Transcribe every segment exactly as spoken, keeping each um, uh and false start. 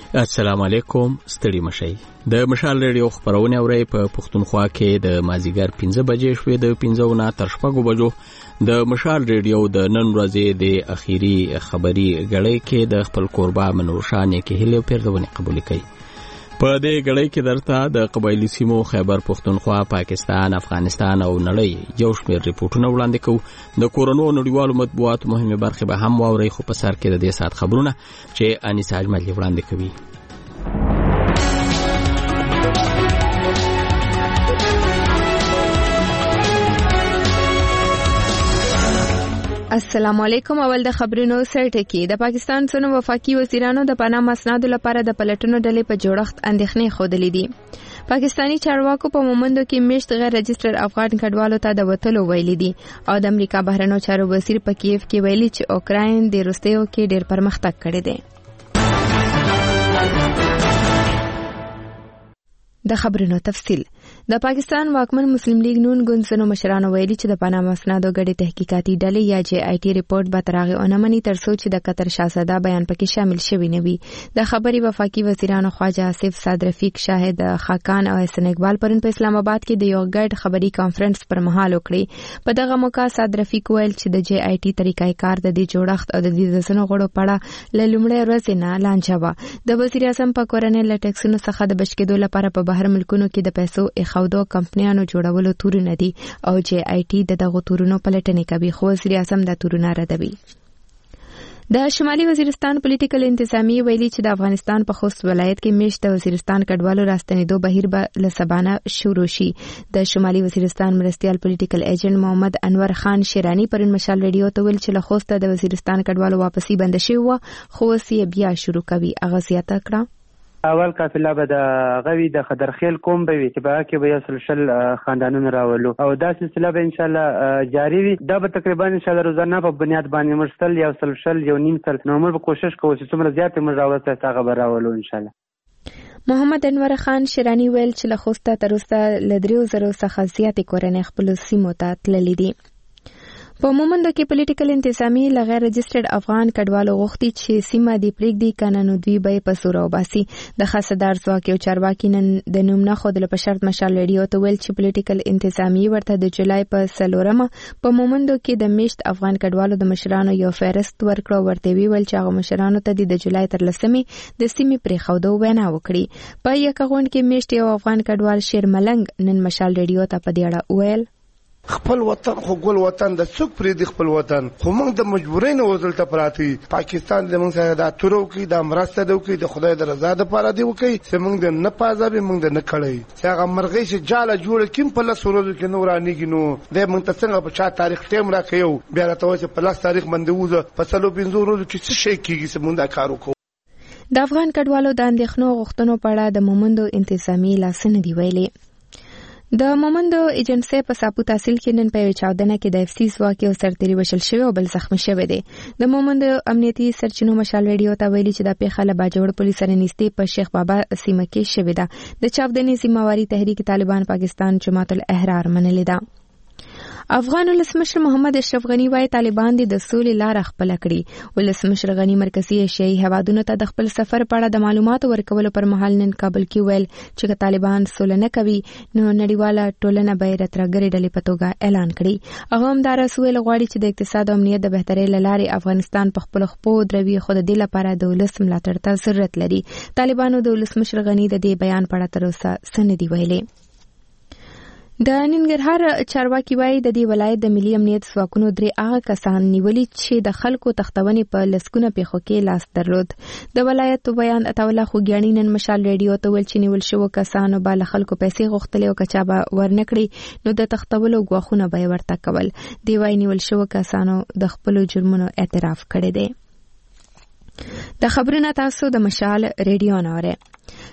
السلام علیکم، ستړي مشئ. د مشال ریډیو خبرونه اورئ په پښتونخوا کې د مازیګر پنځه بجې شوې د پنځه نه تر شپږو بجو. د مشال ریډیو د نن ورځې د اخیری خبري غړې کې د خپل قربا منوشانې کې هلي پیردونه قبول کړي. په دې غړې کې درته د قبایلی سیمو خیبر پښتونخوا، پاکستان، افغانستان او نړۍ یو شمېر ریپورتونه وړاندې کوو. د کورونو نړیوالو مطبوعاتو مهمه برخه به هم واورئ، خو په سر کې د دې سات خبرونه چې انیس اجمل وړاندې کوي. السلام علیکم. اول د خبرونو سرټکی. د پاکستان څو وفاقي وزیرانو د پاناما اسنادو لپاره د پلټنو ډلې په جوړښت اندېښنې خوده دي. پاکستانی چارواکو په مومندو کې میشت غیر رجستر افغان کډوالو ته د وټلو ویلي دي او د امریکا بهرنیو چارو وزیر په کیف کې ویلي چې اوکراین د روسیې کې ډېر پرمختګ کړی دی. د خبرونو تفصیل. د پاکستان واکمن مسلم لیگ نون ګوند مشرانو ویلي چې د پاناما اسنادو غړي تحقیقاتي ډلې یا جی آی ټي ریپورت به ترغه اونمني تر څو چې د قطر شاهزاده بیان پکې شامل شوی نه وي. د خبري وفاقي وزیرانو خواجه آصف صاد رفیق شاهد خاکان او حسن اقبال پرون په اسلام آباد کې د یو ګډ خبري کانفرنس پر مهال وکړي. په دغه موقع صاد رفیق ویل چې د جی آی ټي طریقې کار د دې جوړښت او د دې د سنو غړو پړه ل لومړی ورځ نه لانجه و. د وزیر اعظم په کورنۍ لټکسونو څخه د بشکېدو لپاره په بهر ملکونو کې د پیسو اخاودو کمپنیانو جوړولو تورونه دي او جی آی ټي د دغه تورونو پلټنې کوي، خو وزیر اعظم د تورونه ردوي. د شمالي وزیرستان پولیټیکل انتظامی ویلي چې د افغانستان په خوست ولایت کې میشت د وزیرستان کډوالو راستنېدو بهیر به لسبانه شروع شي. د شمالي وزیرستان مرستيال پولیټیکل ایجنټ محمد انور خان شیرانی پرون مشال ریډیو ته ویل چې له خوست د وزیرستان کډوالو واپسی بند شوی و، خو یې بیا شروع کوي. هغه زیاته کړه اول قافله به د غوي د خدرخیل کوم به وي چې به کې به یو شل خاندانونه راولو او دا سلسله به ان شاء الله جاری وي. دا به تقریبا ان شاء الله روزانه په بنیاد باندې مرسل یو سل شل یو نیم سل نو موږ به کوشش کوو چې څومره زیات موږ راوځو هغه به راولو ان شاء الله. محمد انور خان شیرانی ویل چې له خوسته تر اوسه ل درې زره څخه زیات کورنۍ خپل سیمو ته تللي دي. په مومندو کې پولیټیکل انتظامی ل غیر رجسترډ افغان کډوالو غوښتي چې سیمه دی پریږدي کنه نو دوی به په سور او باسي. د خاصدار ځواک او چارواکي نن د نوم نه خود له پشرت مشال ریډیو ته ویل چې پولیټیکل انتظامی ورته د جولای په سلورمه په مومندو کې د میشت افغان کډوالو د مشرانو یو فهرست ورکړو. ورته ویل چې هغه مشرانو ته د جولای تر لسمې د سیمې پرې خودو وینا وکړي. په یک غونډه کې میشت یو افغان کډوال شیر ملنګ نن مشال ریډیو ته په دې اړه ویل خپل وطن خو ګل وطن د څوک پرې د خپل وطن خو موږ د مجبورۍ نه وزل ته پراتی. پاکستان د موږ سره د تورو کې د مرسته د کوي د خدای د رضا د پاره دی وکي چې موږ د نه پازابې موږ د نه کړی چې هغه مرغۍ چې جاله جوړ کیم په لاس ورو کې نورانیږي نو د موږ ته څنګه په چا تاریخ ټیم راکيو بیا راته چې په لاس تاریخ باندې وځه په څلو پنځو ورځو کې څه شي کیږي چې موږ دا کار وکړو. د افغان کډوالو د اندېښنو غوښتنو په اړه د مومندو انتظامی لاسنه دی ویلي. د مومندو ایجنسی په ساپو تحصیل کې نن په چاودنه کې د اف سی ځواک او سرتيري وشل شوی او بل زخمی شوی دی. د مومندو امنیتي سرچینو مشال ریډیو ته ویلي چې د پیښه له باجوړ پولیس سره نږدې په شیخ بابا سیمه کې شوی ده. د چاودنې ذمہواری تحریک طالبان پاکستان جماعت الاحرار منلې ده. افغان ولسمشر محمد اشرف غنی وايي طالبان د سولې لار خپل کړي. ولسمشر غنی مرکزی ایشیايي هوادونو ته د خپل سفر په اړه د معلوماتو ورکولو پر مهال نن کابل کې ویل چې طالبان سولې نه کوي نو نړیواله ټولنه به راترګري ډلې په توګه اعلان کړي. هغه هم دا رسول غواړي چې د اقتصاد او امنیت د بهترۍ لارې افغانستان په خپل خپو دروي خو د دې لپاره د ولس ملاتړ ته ضرورت لري. طالبانو د ولسمشر غنی د دې بیان په اړه تر اوسه سندې ویلي. د ننګرهار چارواکي وایي د دې ولایت د ملي امنیت ځواکونو درې هغه کسان نیولي چې د خلکو تختونې په لسکونه پیښو کې لاس درلود. د ولایت بیان اتاوله خوګیاڼي نن مشال ریډیو ته ویل چې نیول شوو کسانو به له خلکو پیسې غوښتلې او کچا به ورنکړي نو د تختولو غواخونه به ورته کول. دی وایي نیول شوو کسانو د خپل جرمونو اعتراف کړی دی. د خبرونه تاسو د مشال ریډیو نه اورئ.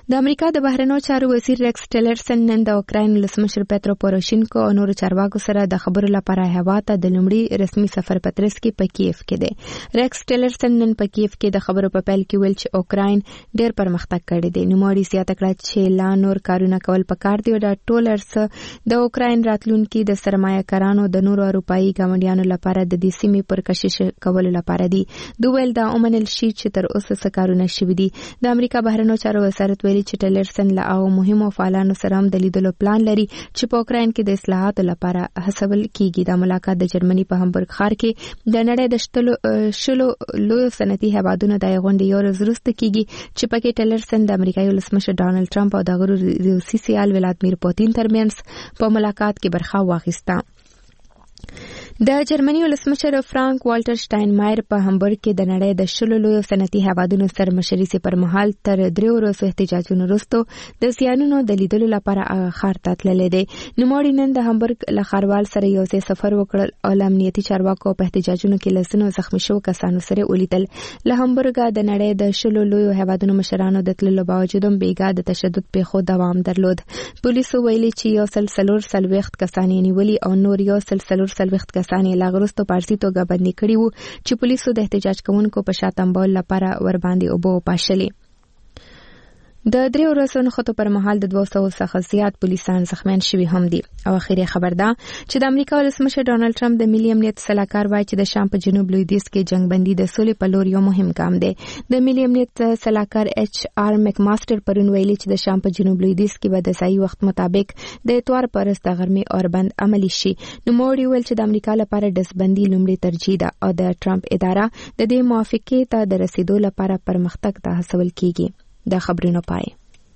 د امریکا د بهرنیو چارو وزیر ریکس ټیلرسن نن د اوکراین ولسمشر پیترو پوروشینکو او نورو چارواکو سره د خبرو لپاره هوا ته د لومړي رسمي سفر په ترڅ کې په کیف کې دی. ریکس ټیلرسن نن په کیف کې د خبرو په پیل کې ویل چې اوکراین ډېر پرمختګ کړی دی. نوموړي زیاته کړه چې لا نور کارونه کول پکار دي او د ټولرس د اوکراین راتلونکي د سرمایه‌کارانو د نورو اروپایي ګاونډیانو لپاره د دې سیمې پر کشش کولو لپاره دي. دوی ویل دا اومنل شي چې تر اوسه څه کارونه شوي دي. د امریکا بهرنیو چارو وزارت ویلي چې ټیلرسن له هغو مهمو فعالانو سره هم د لیدلو پلان لري چې په اوکراین کې د اصلاحاتو لپاره هڅول کیږي. دا ملاقات د جرمني په همبورګ ښار کې د نړۍ د شلو لویو صنعتي هیوادونو د غونډې یو ورځ وروسته کیږي چې پکې ټیلرسن د امریکایي ولسمشر ډانلډ ټرمپ او د روسي سیال ولادیمیر پوتین ترمنځ په ملاقات کې برخه واخیسته. د جرمني ولسمشر فرانک والټر شټاینمایر په همبورګ کې د نړۍ د شلو لویو صنعتي هیوادونو سره مشري سي پر مهال تر دریو ورځو احتجاجونو وروسته د زیانونو د لیدلو لپاره ښار ته تللی دی. نوموړي نن د همبورګ له ښاروال سره یو ځای سفر وکړ او له امنیتي چارواکو په احتجاجونو کې لسنو زخمي شوو کسانو سره ولیدل. له همبورګ د نړۍ د شلو لویو هیوادونو مشرانو د تللو باوجود هم بیګا د تشدد پیښو دوام درلود. پولیسو ویلي چې یو سل څلور څلوېښت کسان یې نیولي او نور یو سل څلور څلوېښت کسان یې لا وروسته پارسي توګه بندي کړي وو چې پولیسو د احتجاج کوونکو په شا تنبول لپاره ور باندې اوبه وپاشلې. د درې ورځو نښتو پر مهال د دوه سوو څخه زیات پولیسان زخمیان شوي هم دي. او اخیری خبر ده چې د امریکا ولسمشر ډانلډ ټرمپ د ملي امنیت سلاکار وایي چې د شام په جنوب لویدیځ کې جنگبندي د سولې په لور یو مهم ګام دی. د ملي امنیت سلاکار ایچ آر میک ماستر پرون ویلي چې د شام په جنوب لویدیځ کې به د ځایي وخت مطابق د اتوار پر ورځ د غرمې اوربند عملي شي. نوموړي ویل چې د امریکا لپاره ډزبندي لومړی ترجیح ده او د ټرمپ اداره د دې موافقې ته د رسیدو لپاره پرمختګ ته هڅول کیږي. د خبرونو پای.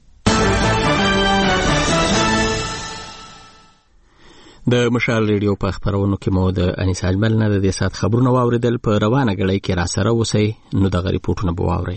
د مشال ریډیو په خبرونو کې مو د انیس اجمل نه د دې سات خبرونه واوریدل. په روانه غړۍ کې را سره اوسئ نو د ریپورتونو به واورئ.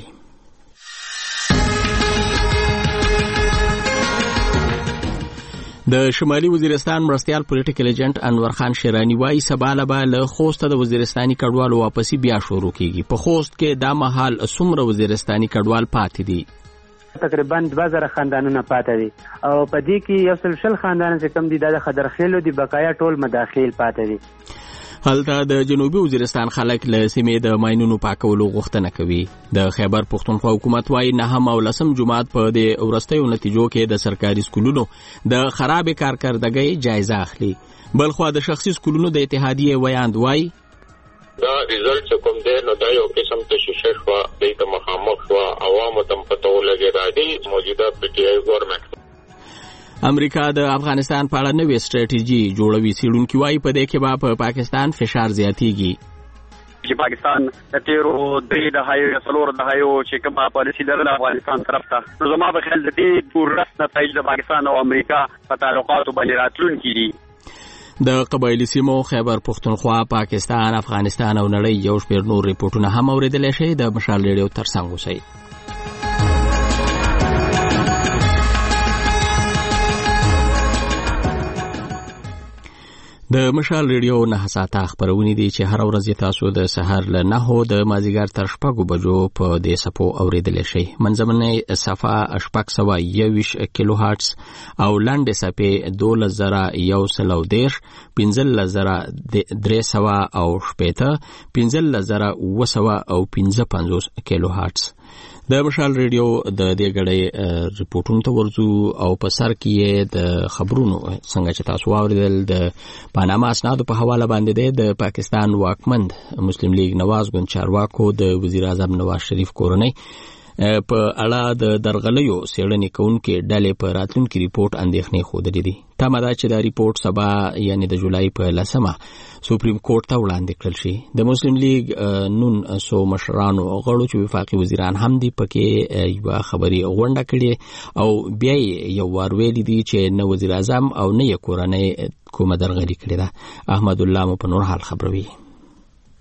د شمالي وزیرستان مرستيال پولیټیکل ایجنټ انور خان شیرانی وايي سباله به له خوست د وزیرستاني کډوالو واپسی بیا شروع کیږي. په خوست کې دا مهال څومره وزیرستاني کډوال پاتې دي؟ تقریبا دوه زره خاندانونه پاتې دي او په دې کې یو سل شل خاندان چې کم دي د خضرخیلو دي، بقایا ټول مداخل پاتې دي. هلته د جنوبي وزیرستان خلک له سیمې د ماینونو پاکولو غوښتنه کوي. د خیبر پښتونخوا حکومت وايي نهم او لسم جمعات په دې ورستیو نتیجو کې د سرکاري سکولونو د خراب کارکردګۍ جایزه اخلي. بلخوا د شخصي سکولونو د اتحادیې ویاند وايي دا ریزلټ کوم دی نو دا یو قسم ته شیشه شو د مخامخ شو عوامو ته پته ولګی دا دی موجوده پی ټی آی ګورنمنت. امریکا د افغانستان په اړه نوې سټریټیجي جوړوي. څېړونکي وايي په دې کې به په پاکستان فشار زیاتیږي. چې پاکستان د تیرو درې دهایو یا څلورو دهایو چې کومه پالیسي لرله افغانستان طرف ته، نو زما په خیال د دې پوره نتایج د پاکستان او امریکا په تعلقاتو باندې راتلونکي دي. د قبایلی سیمو خیبر پښتونخوا، پاکستان، افغانستان او نړۍ یو شمېر نور ریپورتونه هم اوریدلی شئ. د مشال ریډیو ترڅنګ اوسئ. د مشال ریډیو نه ساعته خبرونه دي چې هر ورځ تاسو د سحر له نهو د مازیګر تر شپږو بجو په دې سپو اوریدلی شئ. منځمنۍ صفحه شپږ سوه یوویشت کیلو هرتز او لنډې صفحې دولس زره یو سل او دېرش، پنځلس زره درې سوه او شپېته، پنځلس زره اووه سوه او پنځه پنځوس کیلو هرتز. د مشال ریډیو د دې غړې ریپورتونو ته ورځو او په سر کې د خبرونو څنګه چې تاسو واوریدل د پاناما اسنادو په حواله باندې د پاکستان واکمند مسلم لیگ نواز ګوند چارواکو د وزیر اعظم نواز شریف کورنۍ په اړه د درغلیو څېړنې کوونکې ډلې په راتلونکي ریپورت اندېښنې ښودلې دي. تمه ده چې دا ریپورت سبا یعنې د جولای په لسمه سپریم کورټ ته وړاندې کړل شي. د مسلم لیگ نون سو مشرانو غړو چې وفاقي وزیران هم دي پکې یوه خبري غونډه کړې او بیا یو وار ویلي دي چې نه وزیر اعظم او نه یې کورنۍ کومه درغلي کړې ده. احمد الله مو په نور حال خبروي.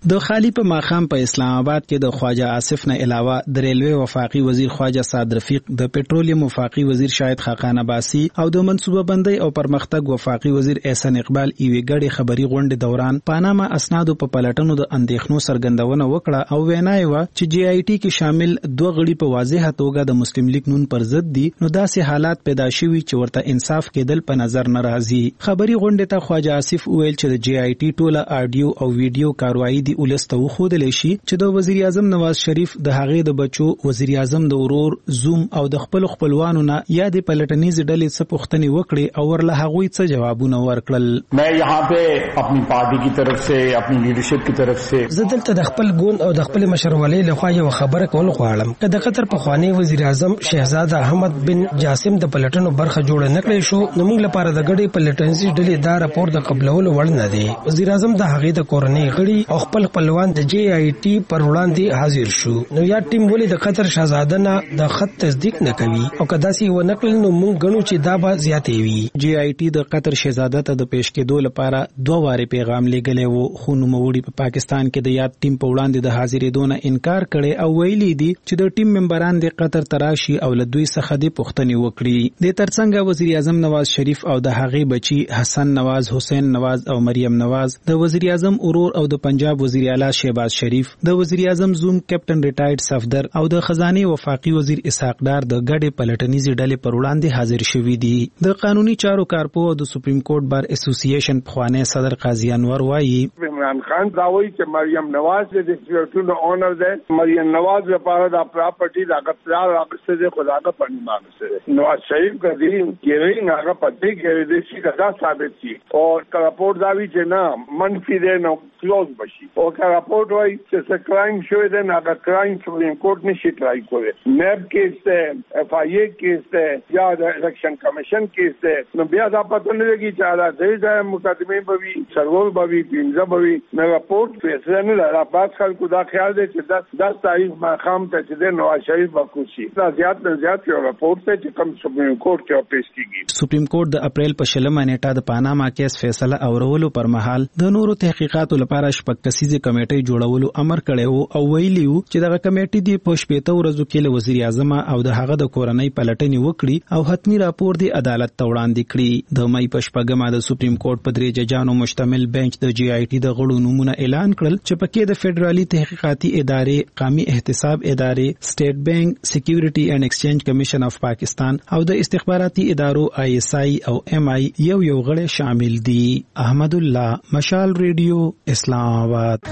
د خالی په ماخام په اسلام آباد کې د خواجه آصف نه علاوه د ریلوی وفاقي وزیر خواجه سعد رفیق، د پټرولیم وفاقي وزیر شاهد خاقان عباسی او د منصوبه بندۍ او پرمختګ وفاقي وزیر احسان اقبال ایوي ګډي خبري غونډې دوران پاناما اسنادو په پلټنو د اندېښنو څرګندونه وکړه او وینا یې وه چې جی آی ټي کې شامل دوه غړي په واضحه توګه د مسلم لیگ نون پر ضد دي، نو داسې حالات پیدا شوي چې ورته انصاف کېدل په نظر نه راځي. خبري غونډې ته خواجه آصف وویل چې د جی آی ټي ټوله آډیو او ویډیو کاروایی دی ولس ته وښودلی شي چې د وزیر اعظم نواز شریف د هغې د بچو وزیر اعظم د ورور زوم او د خپل خپلوانو نه یا د پلټنیزې ډلې څه پوښتنې وکړې او ورله هغوی څه جوابونه ورکړل. میں یہاں پہ اپنی پارٹی کی طرف سے، اپنی لیڈرشپ کی طرف سے زه دلته د خپل ګوند او د خپل مشرولۍ لخوا یو خبره کول غواړم که د قطر پخوانی وزیر اعظم شهزاده احمد بن جاسم د پلټنو برخه جوړه نه کړی شو، نو موږ لپاره د ګډې پلټنیزې ډلې دا راپور د قبلولو وړ نه دی. وزیر اعظم د هغې د کورنۍ غړي او خپل خپلوان د جی آی ټي پر وړاندې حاضر شو، نو یا ټیم ولې د قطر شهزاده نه د خط تصدیق نه کوي او که داسې ونه کړل نو موږ ګڼو چې دا به زیاتې وي. جی آی ټي د قطر شهزاده ته د پیش کېدو لپاره دوه وارې پیغام لیږلی و، خو نوموړي په پاکستان کې د یاد ټیم په وړاندې د حاضرېدو نه انکار کړی او ویلي دي چې د ټیم ممبران د قطر ته راشي او له دوی څخه دې پوښتنې وکړي. د ترڅنګ وزیر اعظم نواز شریف او د هغې بچي حسن نواز، حسین نواز او مریم نواز، د وزیر اعظم ورور او د پنجاب وزیر اعلی شهباز شریف، د وزیر اعظم زوم کیپټن ریټایرډ صفدر او د خزانه وفاقي وزیر اسحاق ډار د ګډې پلټنیزې ډلې پر وړاندې حاضر شوي دي. د قانوني چارو کارپو او د سپریم کورټ بار اسوسییشن پخوانی صدر قاضي انور وایي عمران خان دا وایي چې مریم نواز د ډیسټریکټونو اونر ده، مریم نواز لپاره دا پراپرټي دا غفلار راغسته ده، خداګه پنځه ماغسته ده. نواز شریف کدی ګیرینګ هغه پټي ګیرې دي چې دا ثابت شي او راپورټ دا وی چې نه منفي ده نو کلوز بشي او که راپورټ وایي چې څه کرایم شوی ده نه هغه کرایم سپریم کورټ نشي ټرای کولی. نیب کیس ده، اف آئی اے کیس ده یا د الیکشن کمیشن کیس ده، نو بیا دا پته نه لګي چې دا ځای ځای مقدمې به وي، سرور به وي، پنځه به وي. نو راپورټ فیصله نه لري. بعض خلکو دا خیال دی چې دس دس تاریخ ماښام ته چې د نواز شریف به کوشي دا زیات نه زیات یو راپورټ دی چې کوم سپریم کورټ کې پیش کیږي. سپریم کورټ د اپریل په شلمه نیټه د پاناما کیس فیصله اورولو پر مهال د نورو تحقیقاتو لپاره شپږ کسیزه کمیټې جوړولو امر کړی وو او ویلي وو چې دغه کمیټې دی په شپږ ورځو کې له وزیر اعظم او د هغه د کورنۍ پلټنې وکړي او حتمی راپور دی عدالت ته وړاندې کړي. د مې په شپږمه د سپریم کورټ په درې ججانو مشتمل بنچ د جی آی ټي د غړو نومونه اعلان کړل چې پکې د فدرالي تحقیقاتي ادارې، قومي احتساب ادارې، سټیټ بانک، سکیورټي اینڈ ایکسچینج کمیشن اف پاکستان او د استخباراتي ادارو آی ایس آی او ایم آی یو یو غړي شامل دي. احمد الله، مشال ریډیو، اسلام آباد.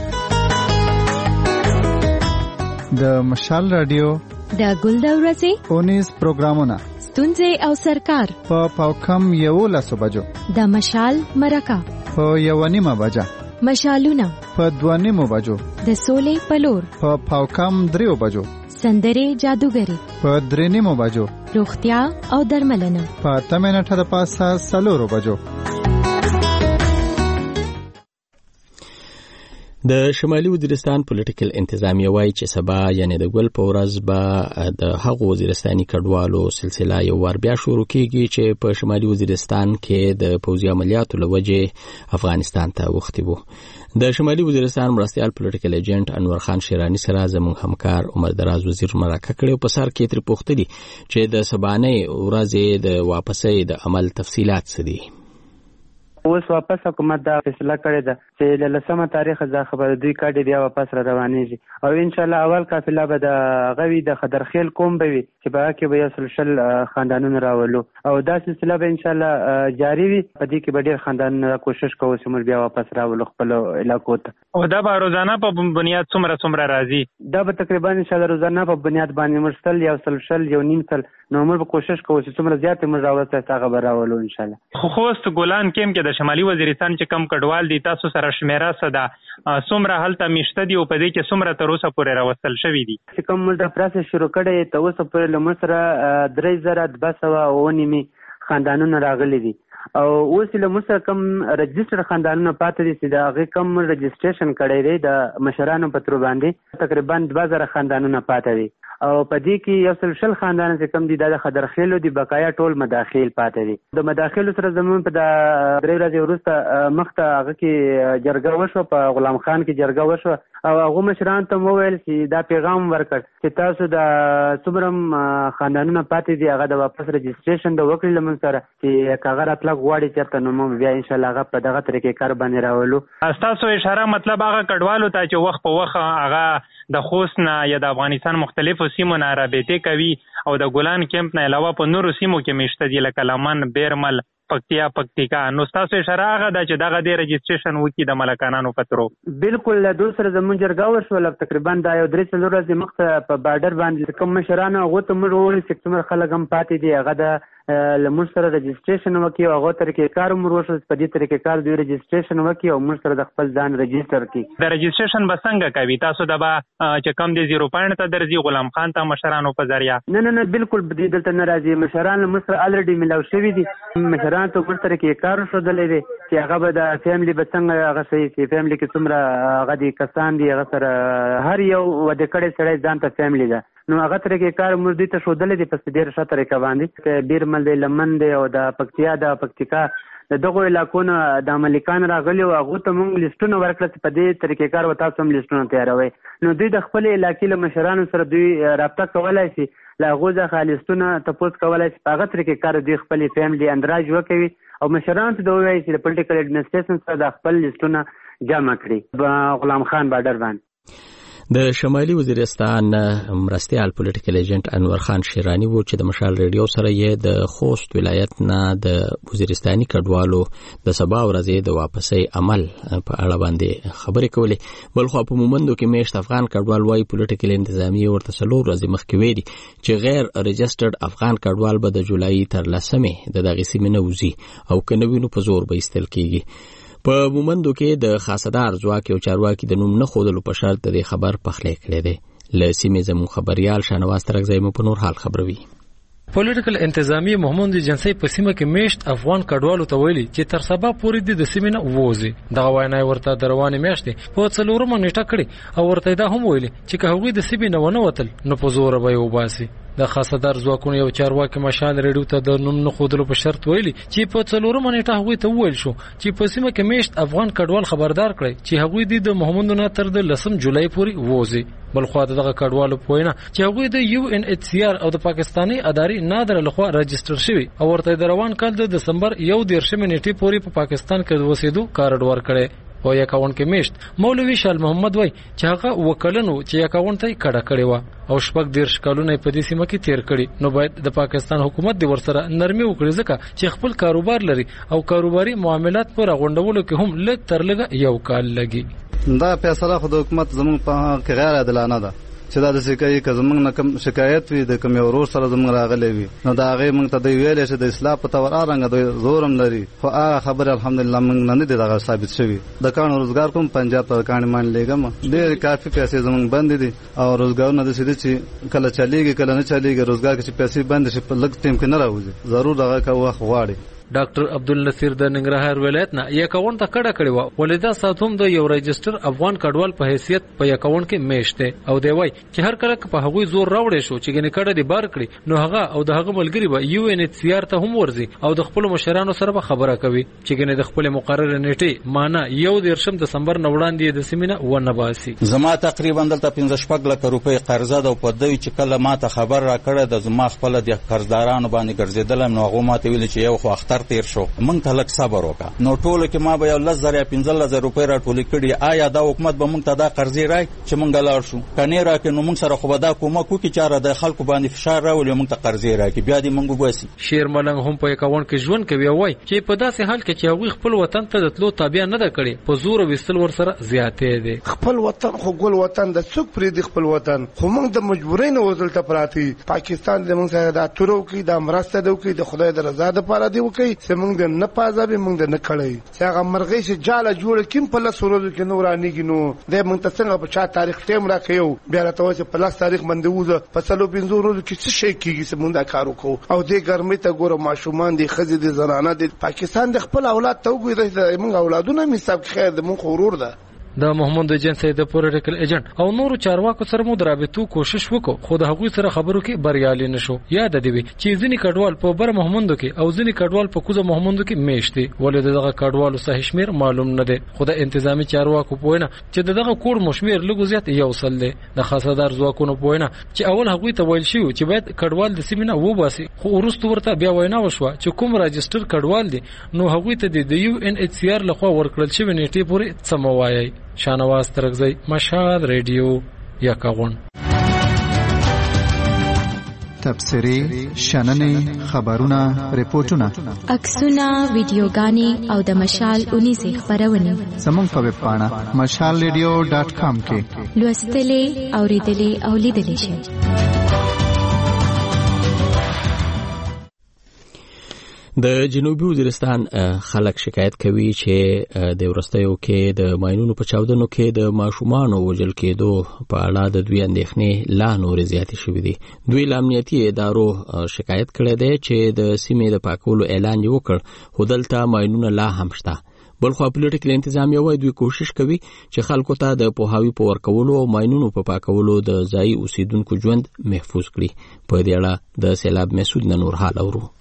د مشال رادیو د ګل د ورځې اونیز پروګرامونه ستونزې او سرکار په پاوکم یو لسو بجو، د مشال مرکه په یو نیمه بجه، مشالونه په دوه نیمو بجو، د سولې پلور په پاوکم دریو بجو، سندرې جادوګری په درې نیمو بجو، روغتیا او درملنه په اته منټه د پاسه څلورو بجو. د شمالي وزیرستان پولیټیکل انتظامیه وایي چې سبا یعنی د ګل په ورځ به د هغو وزیرستاني کډوالو سلسله یو وار بیا شروع کیږي چې په شمالي وزیرستان کې د پوځي عملیاتو له وجې افغانستان ته وختي وو. د شمالي وزیرستان مرستیال پولیټیکل ایجنټ انور خان شیرانی سره زموږ همکار عمر دراز وزیر مرکه کړې په سر کې تر پوښتنې چې د سبانې ورځې د واپسۍ د عمل تفصيلات څه دي. اوس واپس حکومت دا فیصله کړې ده چې له لسمه تاریخ ځا خبره دوی کاډي بیا واپس را روانېږي او ان شاء الله اول قافله به د غوي د خدرخیل کوم به وي چې په کې به یو شل خاندانونه راولو او دا سلسله به ان شاء الله جاری وي. په دې کې به ډېر خاندانونه کوشش کوي چې موږ بیا واپس راولو خپل علاقو ته. او دا به روزانه په بنیاد څومره څومره راځي؟ دا به تقریبا ان شاء الله روزانه په بنیاد باندې مرستل یو سل شل یو نیم سل نو موږ به کوشش کوو چې څومره زیات موږ راوړو هغه به راولو ان شاء الله. خو خوست ګولان کیم کې د شمالي وزیرستان چې کم کډوال دي تاسو سره شمیره صدا څومره هلته میشته دي او په دې کې څومره تر اوسه پورې راوستل شوي دي؟ چې کوم موږ د پروسس شروع کړی ته اوسه پورې له موږ سره درې زره دوه سوه اوه نیمې خاندانونه راغلي دي او اوس له موږ سره کوم رجسټر خاندانونه پاتې دي چې د هغې کوم رجسټریشن کړی دی د مشرانو په تر باندې تقریبا دوه زره خاندانونه پاتې دي او په دې کې یو سل شل خاندان چې کم دي د خدرخیلو د بقایا ټول مداخل پاتې دي. د مداخلو سره زمون په د درې ورځې وروسته مخته هغه کې جرګه وشو، په غلام خان کې جرګه وشو او هغه مشران ته وویل چې دا پیغام ورکړ چې تاسو د څومره خاندانونه پاتې دي هغه د واپس رجسټریشن د وکړي لمن سره چې کاغذ راتلګ غواړي چېرته نو موږ بیا ان شاء الله هغه په دغه طریقې کار باندې راولو. تاسو اشاره مطلب هغه کډوالو ته چې وخت په وخت هغه د خوست نه یا د افغانستان مختلفو سیمو نه رابطې کوي او د ګولان کیمپ نه علاوه په نورو سیمو کې میشته دي لکه لمن، بیرمل، پکتیا، پکتیکا. نو تاسو اشاره هغه ده چې دغه د رجسټریشن وکړي د ملکانانو په ترو. بالکل له دوی سره زموږ جرګه وشوله تقریبا دا یو درې څلور ورځې مخته په بارډر باندې کوم مشران هغه ته موږ وویل چې څومره خلک هم پاتې دي هغه د لمونږ سره رجسټریشن وکړي او هغه طریقې کار مو وشو په دې طریقې کار دوی رجسټریشن وکړي او موږ سره د خپل ځان رجسټر کړي. د رجسټریشن به څنګه کوي تاسو د با چې کم دي زیرو پوینټ ته درځي غلام خان ته مشرانو په ذریعہ؟ نه نه نه بالکل دې دلته نه راځي. مشران موږ سره الریډي ملاو شوي دي. مشران ته موږ طریقې کار شودلې دي چې هغه به د فیملی به څنګه هغه صحیح چې فیملی کې څومره هغه دي کسان دي هغه سره هر یو وده کړي سړی ځان ته فیملی ده نو هغه طریقې کار موږ دې ته شودلې دي په ډېر ښه طریقه باندې. بیرمل دی، لمن دی او د پکتیا د پکتیکا د دغو علاقونو د ملکان راغلي او هغه ته موږ لیستونه ورکړل چې په دې طریقې کار وتا سم لیستونه تیاروي. نو دوی د خپل علاقې له مشرانو سره دوی رابطه کولای شي لا غوځه خالصونه تاسو کولای شي په هغه طریقې کار دوی خپل فیملی اندراج وکوي او مشران ته دوی وایي چې د پولیټیکل اډمنسټریشن سره د خپل لیستونه جمع کړي. غلام خان بارډر باندې د شمالي وزیرستان مرستیال پولیټیکل ایجنټ انور خان شیرانی وو چې د مشال ریډیو سره یې د خوست ولایت نه د وزیرستاني کډوالو د سبا ورځې د واپسۍ عمل په اړه باندې خبرې کولې. بل خو په مومندو کې میشت افغان کډوال وايي پولیټیکل انتظامیه ورته څلور ورځې مخکې ویلي چې غیر رجسټرډ افغان کډوال به د جولای تر لسمې د دغې سیمې نه وځي او که نه وي نو په زور به ایستل کېږي. په مومندو کې د خاصدار ځواک او چارواکي د نوم نه ښودلو په شرط د خبر پخلی کړی دی. له سیمې زموږ خبریال شاهنواز ترکزی مو په نور حال خبروي. پولیټیکل انتظامیه محمد ایجنسی په سیمه کې میشت افغان کډوالو ته ویلي چې تر سبا پورې د سیمې نه ووځي. دغه وینا ورته د روانې میاشتې په څلورمه نیټه کړې او ورته دا هم ویلي چې که هغوی د سیمې نه ونه وتل نو په زوره به یې وباسي. د خاصدار ځواکونو یو چارواکي مشال ریډیو ته د نوم نه ښودلو په شرط ویلي چې په څلورمه نیټه هغوی ته وویل شو چې په سیمه کې میشت افغان کډوال خبردار کړي چې هغوی د محمد نه تر د لسم جولای پورې ووځي. بل خو دغه کډوالو په وینا چې هغوی د یو ان ایچ سی آر او د پاکستاني ادارې نادر لخوا رجسټر شوي او ورته د روان کال د دسمبر یو دیرشمې نیټې پورې په پاکستان کې د وسیدو کارډ ورکړي. او یا کاون کې میشت مولوی شال محمد وای چې هغه وکلنو چې یا کاون ته کډه کړي و او شپږ دیرش کالونه په دې سیمه کې تیر کړي. نو باید د پاکستان حکومت د ورسره نرمي وکړي ځکه چې خپل کاروبار لري او کاروباري معاملات پر غونډولو کې هم لږ تر لږه یو کال لګي. دا فیصله خو د حکومت زموږ په کې غیر عادلانه ده چې دا د سکه که زمونږ نه کوم شکایت وي د کوم یو ورور سره زمونږ راغلی وي نو د هغې موږ ته دوی ویلی چې د اصلاح په طور هر رنګه دوی زور هم لري خو هغه خبرې الحمدلله موږ نه نه دي دغه ثابت شوي. د کاڼو روزګار کوم پنجاب ته د کاڼې ماڼې لېږم ډېرې کافي پیسې زمونږ بندې دي او روزګارونه داسې دي چې کله چلېږي کله نه چلېږي. روزګار کې چې پیسې بندې شي په لږ ټیم کې نه راوځي ضرور هغه که وخت غواړي. ډاکټر عبدالنصیر د ننګرهار ولایت نه یک اکاونټ ته کډه کړې و ولدا ساتوم د یو رجستر افغان کډوال په حیثیت په یک اکاونټ کې میشته او دی وای چې هر کله په هغوی زور راوړې شو چې ګنې کډه دی بار کړي نو هغه او د هغه ملګری به یو ان ایچ سی آر ته هم ورځي او د خپل مشرانو سره به خبره کوي چې ګنې د خپل مقرره نیټه معنا یو دیرشم دسمبر نه وړاندې د سیمینه ونه باسي. زما تقریبا دلته پنځه شپږ لک روپۍ قرضه ده او په دوی چې کله ما ته خبر را کړه د زما خپل د قرضدارانو باندې ګرځېدلم نو هغه ما ته ویل چې یو خو اختر تیر شو موږ ته لږ صبر وکړه نو ټولو کې ما به یو لس زره یا پنځلس زره روپۍ راټولې کړي. آیا دا حکومت به موږ ته دا قرضې راکړي چې موږ لاړ شو که نه راکړي نو موږ سره خو به دا کومک وکړي چې د خلکو باندې فشار راولي موږ ته قرضې راکړي بیا دې موږ وباسي. شیر ملنګ هم په اکاونټ کې ژوند کوي او وایي چې په داسې حال کې چې هغوی خپل وطن ته د تلو تابع نه ده کړې په زور ویستل ورسره زیاتې دی. خپل وطن خو ګل وطن د څوک پرېږدي خپل وطن خو موږ د مجبورۍ نه وځلته پراته یو. پاکستان د موږ سره دا تور وکړي دا مرسته دې وکړي د خدای د رضا دپاره دې وکړي چې موږ د نه پازابې موږ د نه کړی چې هغه مرغۍ چې جاله جوړه کړي په لسو ورځو کې نه ورانېږي نو دی موږ ته څنګه په چا تاریخ ټیم راکوي بیا راته وایي چې په لس تاریخ باندې وځه په څلور پنځو ورځو کې څه شی کېږي چې موږ دا کار وکړو او دې ګرمۍ ته ګوره ماشومان دي ښځې دي زنانه دي. پاکستان د خپل اولاد ته وګورئ موږ اولادونه هم حساب کې خیر د موږ ورور ده. د محمد ایجنسی د پولیټیکل ایجنټ او نورو چارواکو سره مو درابطو کوشش وکړو خو د هغوی سره خبرو کې بریالي نشو. یاد دی چې ځینې کډوال په بر محمدو کې او ځینې کډوال په کوزه محمدو کې میشتي ولې دغه کډوالو صحیح شمیر معلوم نه دی. خو د انتظامی چارواکو پوینه چې دغه کوډ مشمیر لږ زیات یو سل دی. د خاصدار ځواکونو پوینه چې اول هغوی ته ویل شي چې باید کډوال د سیمه و باسي خو ورستو ورته بیا وینا وشوه چې کوم راجستر کډوال دي نو هغوی ته د یو ان ایچ سی آر لخوا ورکړل شوی نیټه پورې سموایي. شانواز ترغزی مشال ریډیو یکاغون. تبصری، شننې، خبرونه، ریپورتونه، عکسونه، ویډیوګانې او د مشال اونیزه خبرونه زموږ په ویب پاڼه مشال ریډیو ډاټ کام کې لوستلې، اوریدلې او لیدلې شئ. د جنوبي وزیرستان خلک شکایت کوي چې د ورستیو کې د ماینونو په چاودنو کې د ماشومانو وژل کېدو په اړه د دوی اندېښنې لا نورې زیاتې شوې دي. دوی له امنیتي ادارو شکایت کړی دی چې د سیمې د پاکولو اعلان یې وکړ خو دلته ماینونه لا هم شته. بلخو پولیټیکل انتظامیه وايي دوی کوشش کوي چې خلکو ته د پوهاوي په ورکولو او ماینونو په پاکولو د ځایي اوسیدونکو ژوند محفوظ کړي. په دې اړه د سیلاب مسعود نه نور حال اورو.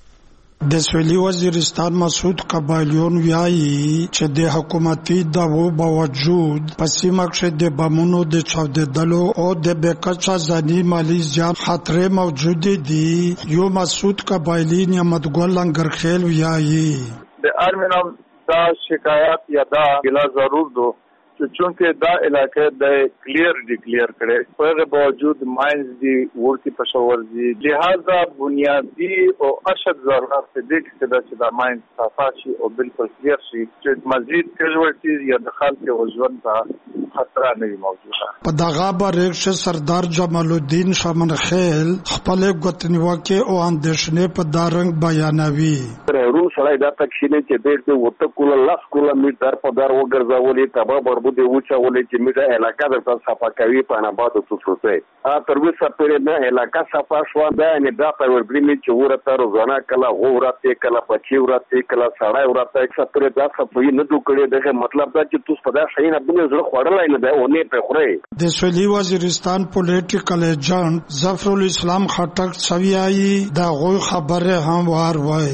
د سویلي وزیرستان مسعود قبایلیون ویایي چې د حکومتي دعوو باوجود په سیمه کې د بمونو د چاودېدلو او د بېکچه ځاني مالي زیان خطرې موجودې دي. یو مسعود قبایلی نعمت ګل لنګرخیل ویایي د ارمنام دا شکایت یا دا ګلا ضرور دو چې چونکه دا علاقې د کلیر ډیکلیئر کړي په هغه باوجود ماینز دی ورتي پښور دي لہذا بنیادی او اشد ضرورت دې چې دا چې دا ماینز صفا شي او بالکل کلیر شي چې مزید کیژوالټیز یا د خلکو وژن ته خطر نه موجوده. په دغه بارکشه سردار جمال الدین شمنخیل خپل غوتنیواکه او اندیشنه په دارنګ بیانوي. رون سړی دا تکشینه چې د وته کوله لاس کوله میټر په دار وګرځولې تبا بربو د وچا ولې چې میټه علاقه د صفا کوي په نبات او څه ا تر وسه پرې نه علاقه صفا شو دا نه دا په ورګري چې ورته روزانه کله غورته کله پچی ورته کله سړی ورته څه پرې دا صفوي نه دوکړي دغه مطلب دا چې تاسو په دا شي نه بنه زړه خوړلای نه دی او نه په خوري. د سویلي وزیرستان پولیټیکل ایجنټ ظفر الاسلام خټک سویایي دا غوي خبره هم وار وای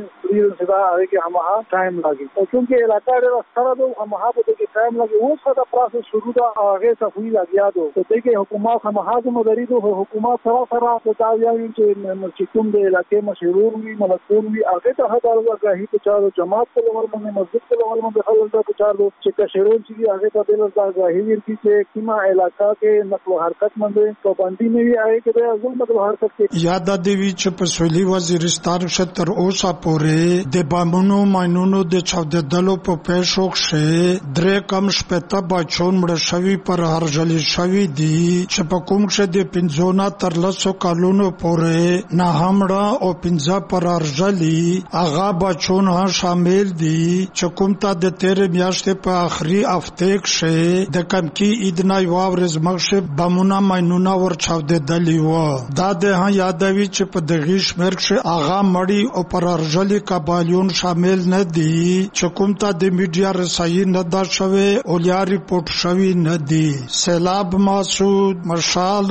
صدا ہے کہ ہم ہاں ٹائم لگے اور چونکہ علاقہ ہے سارا دو ہم ہاں بده کہ ٹائم لگے وہ سارا پروسیس شروع دا آگے صفوی لگیا دو تو دیکھیں حکومت ہم ہاں جو مدری دو حکومت سرا سرا بتایا کہ چکم دے علاقے مشہور بھی ملکون بھی آگے تو ہزار گاہی پچارو جماعت کے لیول میں مسجد کے لیول میں دخل دا پچارو چکا شہرون سی آگے تو دل دا گاہی کی سے کیما علاقہ کے نقل و حرکت مند پابندی میں بھی آئے کہ ظلم نقل و حرکت کے یاد دیوی چ پسولی وزیرستان شتر اوسا پورے د بامونو ماینونو د چاودېدلو په پیښو کې درې کم شپېته بچون مړه شوي پر هرجلي شوي دي چې په کوم کې د پنځونه تر لسو کلونو پورې نه همړه او پنځه پر هرجلي هغه بچون هم شامل دي چې کوم ته د تیرې میاشتې په آخري هفته کې د کمکی ایدنای واورز مخشه بامونه ماینونه ور چاودېدلي و. دا د ها یادوي چې په دغه شمیر کې هغه مړی او پر هرجلي کبالیون شامل نه دي چې کوم ته د میډیا رسایي نه دا شوی او یا ریپورت شوی نه دي. سیلاب مسعود مشال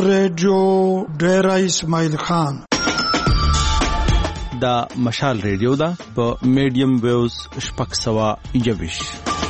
ریډیو ډیرا اسماعیل خان. دا مشال ریډیو دا په میډیم ویوز شپږ سوه یوویش.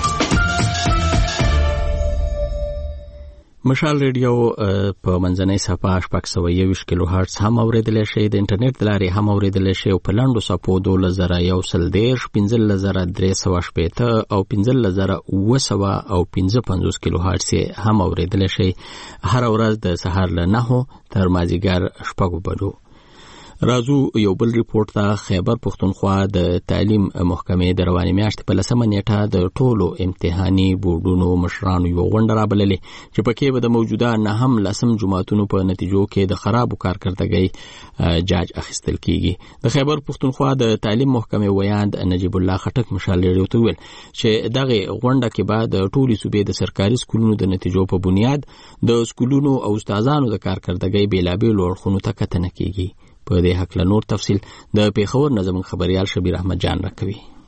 مشال ریډیو په منځنۍ صفحه شپږ سوه یوویش کیلو هرتز هم اوریدلی شئ. د انټرنیټ د لارې هم اوریدلی شئ او په لنډو څپو دولس زره یو سل دېرش پنځلس زره درې سوه شپېته او پنځلس زره اووه سوه او پنځه پنځوس کیلو هرتز هم اوریدلی شئ هره ورځ د سهار له نهو تر مازدیګر شپږو بجو. راځو یو بل ریپورت ته. خیبر پښتونخوا د تعلیم محکمې د روانې میاشتې په لسمه نیټه د ټولو امتحاني بورډونو مشرانو یو غونډه رابللې چې پکې به د موجوده نهم لسم جماعتونو په نتیجو کې د خرابو کارکردګۍ جاج اخیستل کیږي. د خیبر پښتونخوا د تعلیم محکمې ویاند نجیب الله خټک مشال ریډیو ته ویل چې دغه غونډه کې به د ټولو صوبې د سرکاري سکولونو د نتیجو په بنیاد د سکولونو او استادانو د کارکردګۍ بیلابیلو اړخونو ته کتنه کیږي. په دې حق له نور تفصیل د پیښور نظم خبريال شبیر احمد جان راکوي.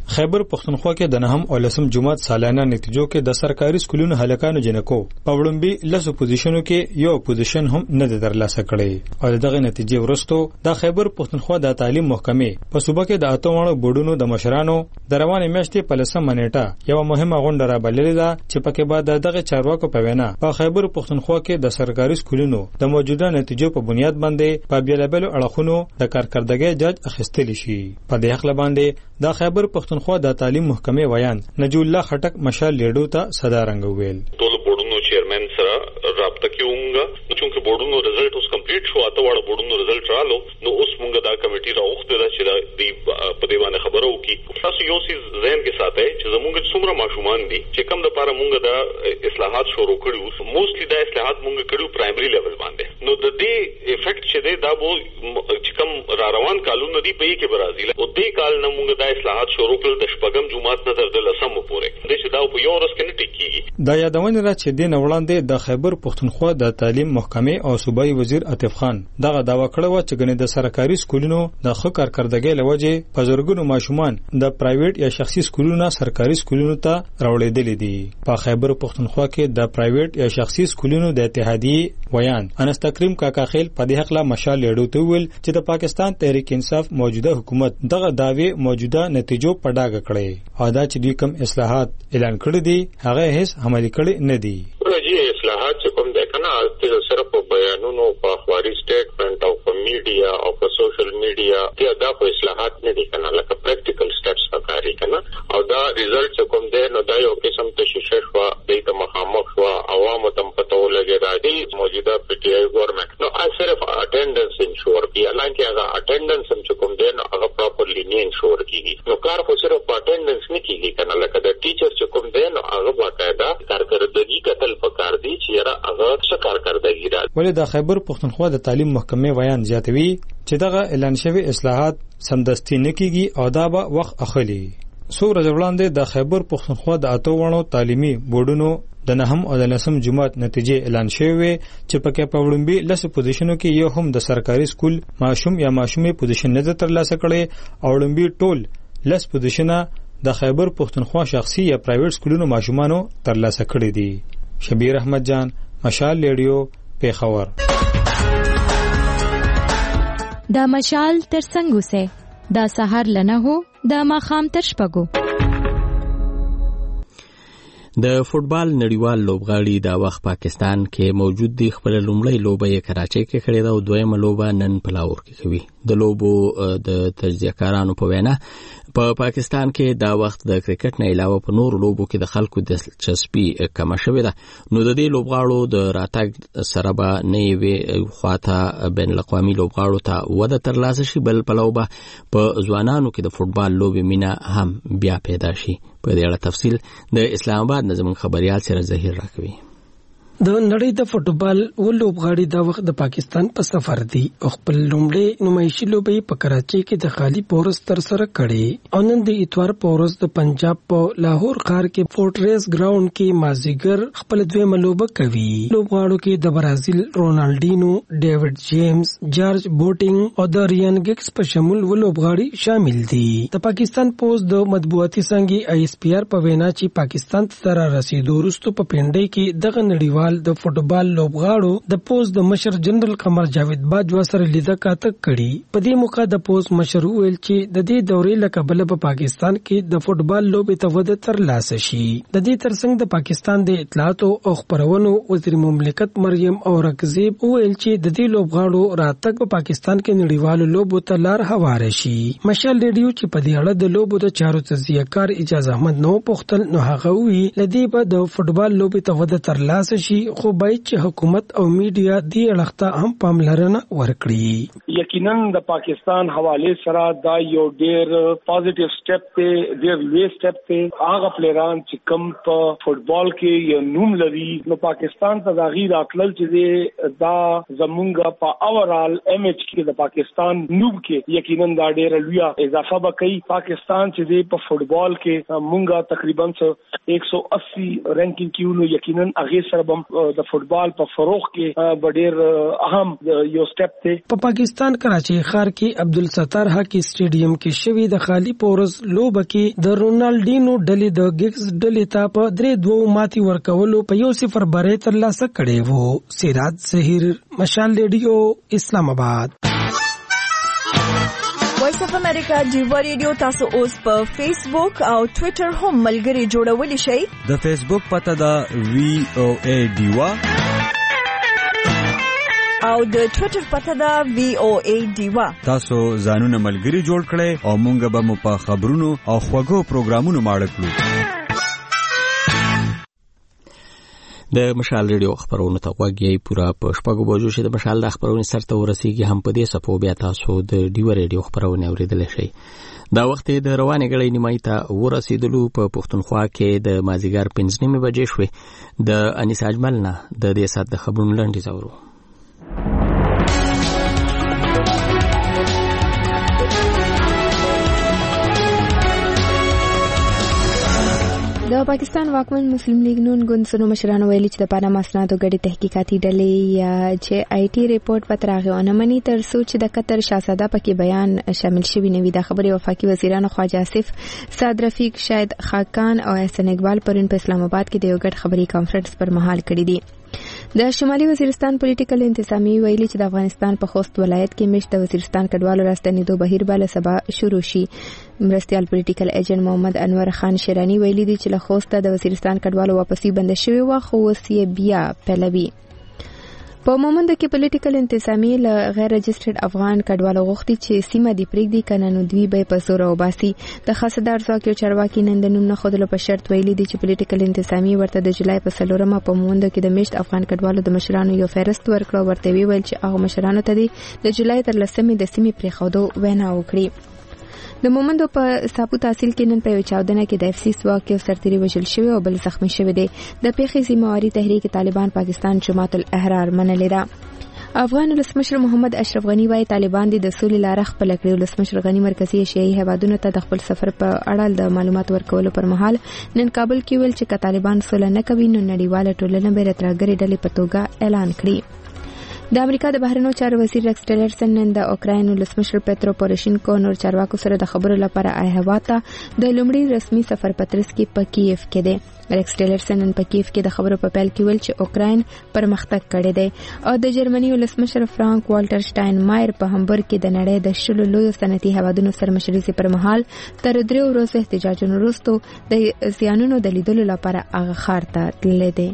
خیبر پښتونخوا کې د نهم او لسم جمعات سالانه نتیجو کې د سرکاري سکولونو هلکانو جنکو په وړاندې لسو پوزیشنو کې یو پوزیشن هم نه درلاسه کړي او دغه نتیجې ورستو د خیبر پښتونخوا د تعلیم محکمې په صوبه کې د اتوانو بورډونو د مشرانو د روانې میاشتې په لسم منېټه یو مهمه غونډه را بللې ده چې پکې بعد دغه چارواکو په وینا په خیبر پښتونخوا کې د سرکاري سکولونو د موجوده نتیجو په بنیاد باندې په بیلابلو اړخونو د کارکردګۍ جاج اخیستل شي په دې حق باندې د خیبر پښتونخوا د تعلیم محکمې ویان نجو الله خټک مشال لیډو ته صدا رنگ ویل ټول بورډونو چیرمن سره رابطه کومګه چې بورډونو رزلټ اوس کمپلیټ شو اته وړ بورډونو رزلټ رالو نو اوس مونږ دا کمیټي راوخته ده چې د په دیوانه خبرو کې تاسو یو سیز ذهن کې ساتئ چې زمونږ څومره ماشومان دي چې کم د لپاره مونږ د اصلاحات شروع کړو موستلی دا اصلاحات مونږ کړو پرایمري لیول باندې نو د دې افیکټ چې دی دا وو چې کم را روان کالونه دی په یې کې برازیل او دې کال نه مونږ دا اصلاحات شروع کړل د شپږم جمعات نه تر لسم پورې د چې دا په یو ورځ کې نه ټیکيږي دا یادونه را چې د وړاندې د خیبر پښتونخوا د تعلیم محکمې او صوبایي وزیر عاطف خان دغه داوا کړو چې ګنې د سرکاري سکولونو د ښه کارکردګۍ لوجه په زرګونو ماشومان د پرایویټ یا شخصي سکولونو سرکاري سکولونو ته راوړېدل دي په خیبر پښتونخوا کې د پرایویټ یا شخصي سکولونو د اتحادیې ویان انس تکریم کاکا خیل په دې حق لا مشال لیډو ته ویل چې د پاکستان تحریک انصاف موجوده حکومت دغه داوی موجوده نتیجو په ډاګه کړي او دا چې دوی کوم اصلاحات اعلان کړی دي هغه هیڅ عملي کړي نه دي جی اصلاحات چې کوم ده کنه چې صرف په بیانونو په اخباري سټیټمنټ او په میډیا او په سوشل میډیا کې دا خو اصلاحات نه دي کنه لکه پریکټیکل سټیپس پکاري کنه او دا ریزلټ چې کوم ده نو دا یو قسم ته شیشه شو د مخامخ شو عوامو تم پته ولګی دا دی موجوده پی ټی آی ګورنمنت نو صرف اټینډنس انشور کی حالانکه هغه اټینډنس هم چې کوم ده نو هغه پراپرلی نه انشور کیږي نو کار خو صرف اټینډنس نه کیږي کنه لکه د ټیچر چې کوم ده نو هغه باقاعده کارکردګي کتل پکار دی چې را هغه څه کارکردګي را ولې د خیبر پښتونخوا د تعلیم محکمې ویان زیاتوي چې دغه اعلان شوی اصلاحات سمدستي نه کیږي او دا به وخت اخلي څو ورځې وړاندې د خیبر پښتونخوا د اتو وړو تعلیمي بورډونو د نهم او د لسم جمعات نتیجې اعلان شوی چې پکې په وړاندې لس پوزیشنو کې یو هم د سرکاري سکول ماشوم یا ماشومې پوزیشن نه ترلاسه کړي او وړاندې ټول لس پوزیشنه د خیبر پښتونخوا شخصي یا پرایویټ سکولونو ماشومانو ترلاسه کړي دي شبیر احمد جان مشال لیډیو پیښور دا مشال تر څنګه سه دا سحر لنه هو دا ماخام تر شپګو د فوتبال نړیوال لوبغاړي دا وخت پاکستان کې موجود دي خپل لومړی لوبه یې کراچۍ کې کړې ده او دویمه لوبه نن په لاهور کې کوي د لوبو د تجزیه‌کارانو په وینا په پا پاکستان کې دا وخت د کرکټ نه علاوه په نور لوبو کې د خلکو د دلچسپي کمه شوې ده نو د دې لوبغاړو د راتګ سره به نه وي خواته بین الاقوامي لوبغاړو ته وده ترلاسه شي بل په لوبه په ځوانانو کې د فوتبال لوبې مینه هم بیا پیدا شي په دې اړه تفصیل د اسلام آباد نظم خبريال سره ظهیر راکوي د نړۍ د فوتبال ولوبغاړي دا وخت د پاکستان په سفر دي او خپل لومړی نمایشي لوبې په کراچۍ کې د خالی پورس تر سره کړي او نن د اتوار پورس د پنجاب په لاهور ښار کې فورټریس ګراوند کې مازیګر خپل دویمه لوبه کوي لوبغاړو کې د برازیل رونالډینو ډیوډ جیمز جارج بوټینګ او د ریان ګیکس په شمول ولوبغاړي شامل دي د پاکستان پوز د مطبوعاتي څنګه آی اس پی آر په وینا چې پاکستان ته رسیدو وروسته په پنډۍ کې دغه نړیوال د فوتبال لوبغاړو د پوز د مشر جنرال قمر جاوید باجوا سره لیدل کاته کړي په دې موقع د پوز مشر ویل چې د دې دورې لکبل په پاکستان کې د فوتبال لوبې ته وده ترلاسه شي د دې ترڅنګ د پاکستان د اطلاعات او خبرونو وزیر مملکت مریم اورکزیب ویل چې د دې لوبغاړو راتګ په پاکستان کې نړیوالو لوبو ته لار هواره شي مشال ریډیو چې په دې اړه د لوبو د چارو تجزیه کار اجازه احمد نو پختل نو هغه وی لدی به د فوتبال لوبې ته وده ترلاسه شي خو باید چې حکومت او میډیا دې اړخته هم پاملرنه ورکړي یقینا د پاکستان حواله سره دا یو ډیر پوزټیو سټپ دی ډیر لوی سټپ دی هغه پلیران چې کم په فوتبال کې یو نوم لري نو پاکستان ته دا غیر اتلل چې دا زمونږ په اوورال ایم ایچ کې د پاکستان نوم کې یقینا دا ډیر لوی اضافه وکړي پاکستان چې په فوتبال کې مونږه تقریبا ایک سو اسی رینکینګ کې نو یقینا هغه سره د فوتبال په فروغ کې ډېر اهم یو سټپ دی. په پاکستان کراچي ښار کې عبدالستار هاکی سټیډیم کې شوی د خالی پورز لوبه کې د رونالډینو ډلې د ګیګز ډلې ته په درې دوه ماتي ورکولو په یو صفر بری ترلاسه کړی وو. سراج ظهیر، مشال ریډیو، اسلام آباد. وایس اف امریکا ډیوا ریډیو تاسو اوس په فیسبوک او ټوئیټر هم ملګري جوړولی شئ. د فیسبوک پته دا وی او ای ډیوا او د ټوئیټر پته دا وی او ای ډیوا. تاسو ځانونه ملګري جوړ کړئ او مونږ به مو په خبرونو او خوږو پروګرامونو ماړه کړو. د مشال ریډیو خبرونه ته غوږی پورا په شپږو بجو چې د مشال د خبرونې سرته ورسیږي هم په دې سپو بیا تاسو د ډیو ریډیو خبرونه اوریدلی شئ. دا وخت د روانې غړې نیمای ته ورسېدلو. په پښتونخوا کې د مازیګر پنځه نیمې بجې شوې. د انیس اجمل نه د دې ساعت د خبرونو لنډیز اورو. د پاکستان واکمن مسلم لیگ نون ګوند مشرانو ویلي چې د پاناما اسنادو ګډې تحقیقاتي ډلې یا چې آی ټي ریپورت په تراغه ونه مني تر څو چې د قطر شاهزاده پکې بیان شامل شوی نه وي. د خبرې وفاقي وزیرانو خواجه آصف، سعد رفیق، شاهد خاقان او احسن اقبال پرون په اسلام آباد کې د یو ګډ خبري کانفرنس پر مهال کړی دي. د شمالي وزیرستان پولیټیکل انتظامی ویلي چې د افغانستان په خوست ولایت کې مشت د وزیرستان کډوالو راستنېدو بهیر بل سبا شروع شي. مرستيال پولیټیکل ایجنټ محمد انور خان شیرانی ویلي دي چې له خوست د وزیرستان کډوالو واپسی بند شوی و خو اوس یې بیا پیلوي. په مومند کې پولیټیکل انتظامی له غیر رجسټرډ افغان کډوالو غوښتي چې سیمه دی پریږدي کنه نو دوی به په زور او باسي. د خاصدار ځواک یو چارواکي نن د نوم نه خودلو په شرط ویلي دي چې پولیټیکل انتظامی ورته د جولای په څلورمه په مومند کې د مشت افغان کډوالو د مشرانو یو فهرست ورکړ. ورته ویل چې هغه مشرانو ته د جولای تر لسمې د سیمې پریښودو وینا وکړي. د مومندو په ساپو تحصیل کې نن په یو چاودنه کې د اف سی ځواک یو سرتیری وژل شوی او بل زخمی شوی دی. د پیښې ذمہواری تحریک طالبان پاکستان جماعت الاحرار منلې ده. افغان ولسمشر محمد اشرف غنی وايي طالبان د سولې لاره خپل کړې. ولسمشر غنی مرکزی ایشیایي هیوادونو ته د خپل سفر په اړه د معلومات ورکولو پر مهال نن کابل کې ویل چې طالبان سولې نه کوي نو نړیواله ټولنه به راترګري ډلې په توګه اعلان کړي. د امریکا د بهرنیو چارو وزیر ریکس ټیلرسن نن د اوکراین ولسمشر پترو پوروشینکو نور چارواکو سره د خبرو لپاره ایهوا ته د لومړي رسمي سفر پترس کې په کیف کې دی. ریکس ټیلرسن نن په کیف کې د خبرو په پیل کې ویل چې اوکراین پرمختګ کړی دی او د جرمني ولسمشر فرانک والټر شټاین مایر په همبورګ کې د نړۍ د شلو لویو صنعتي هیوادونو سره مشرۍ پر مهال تر دریو ورځو احتجاجونو وروسته د زیانونو د لیدلو لپاره هغه ښار ته تللی دی.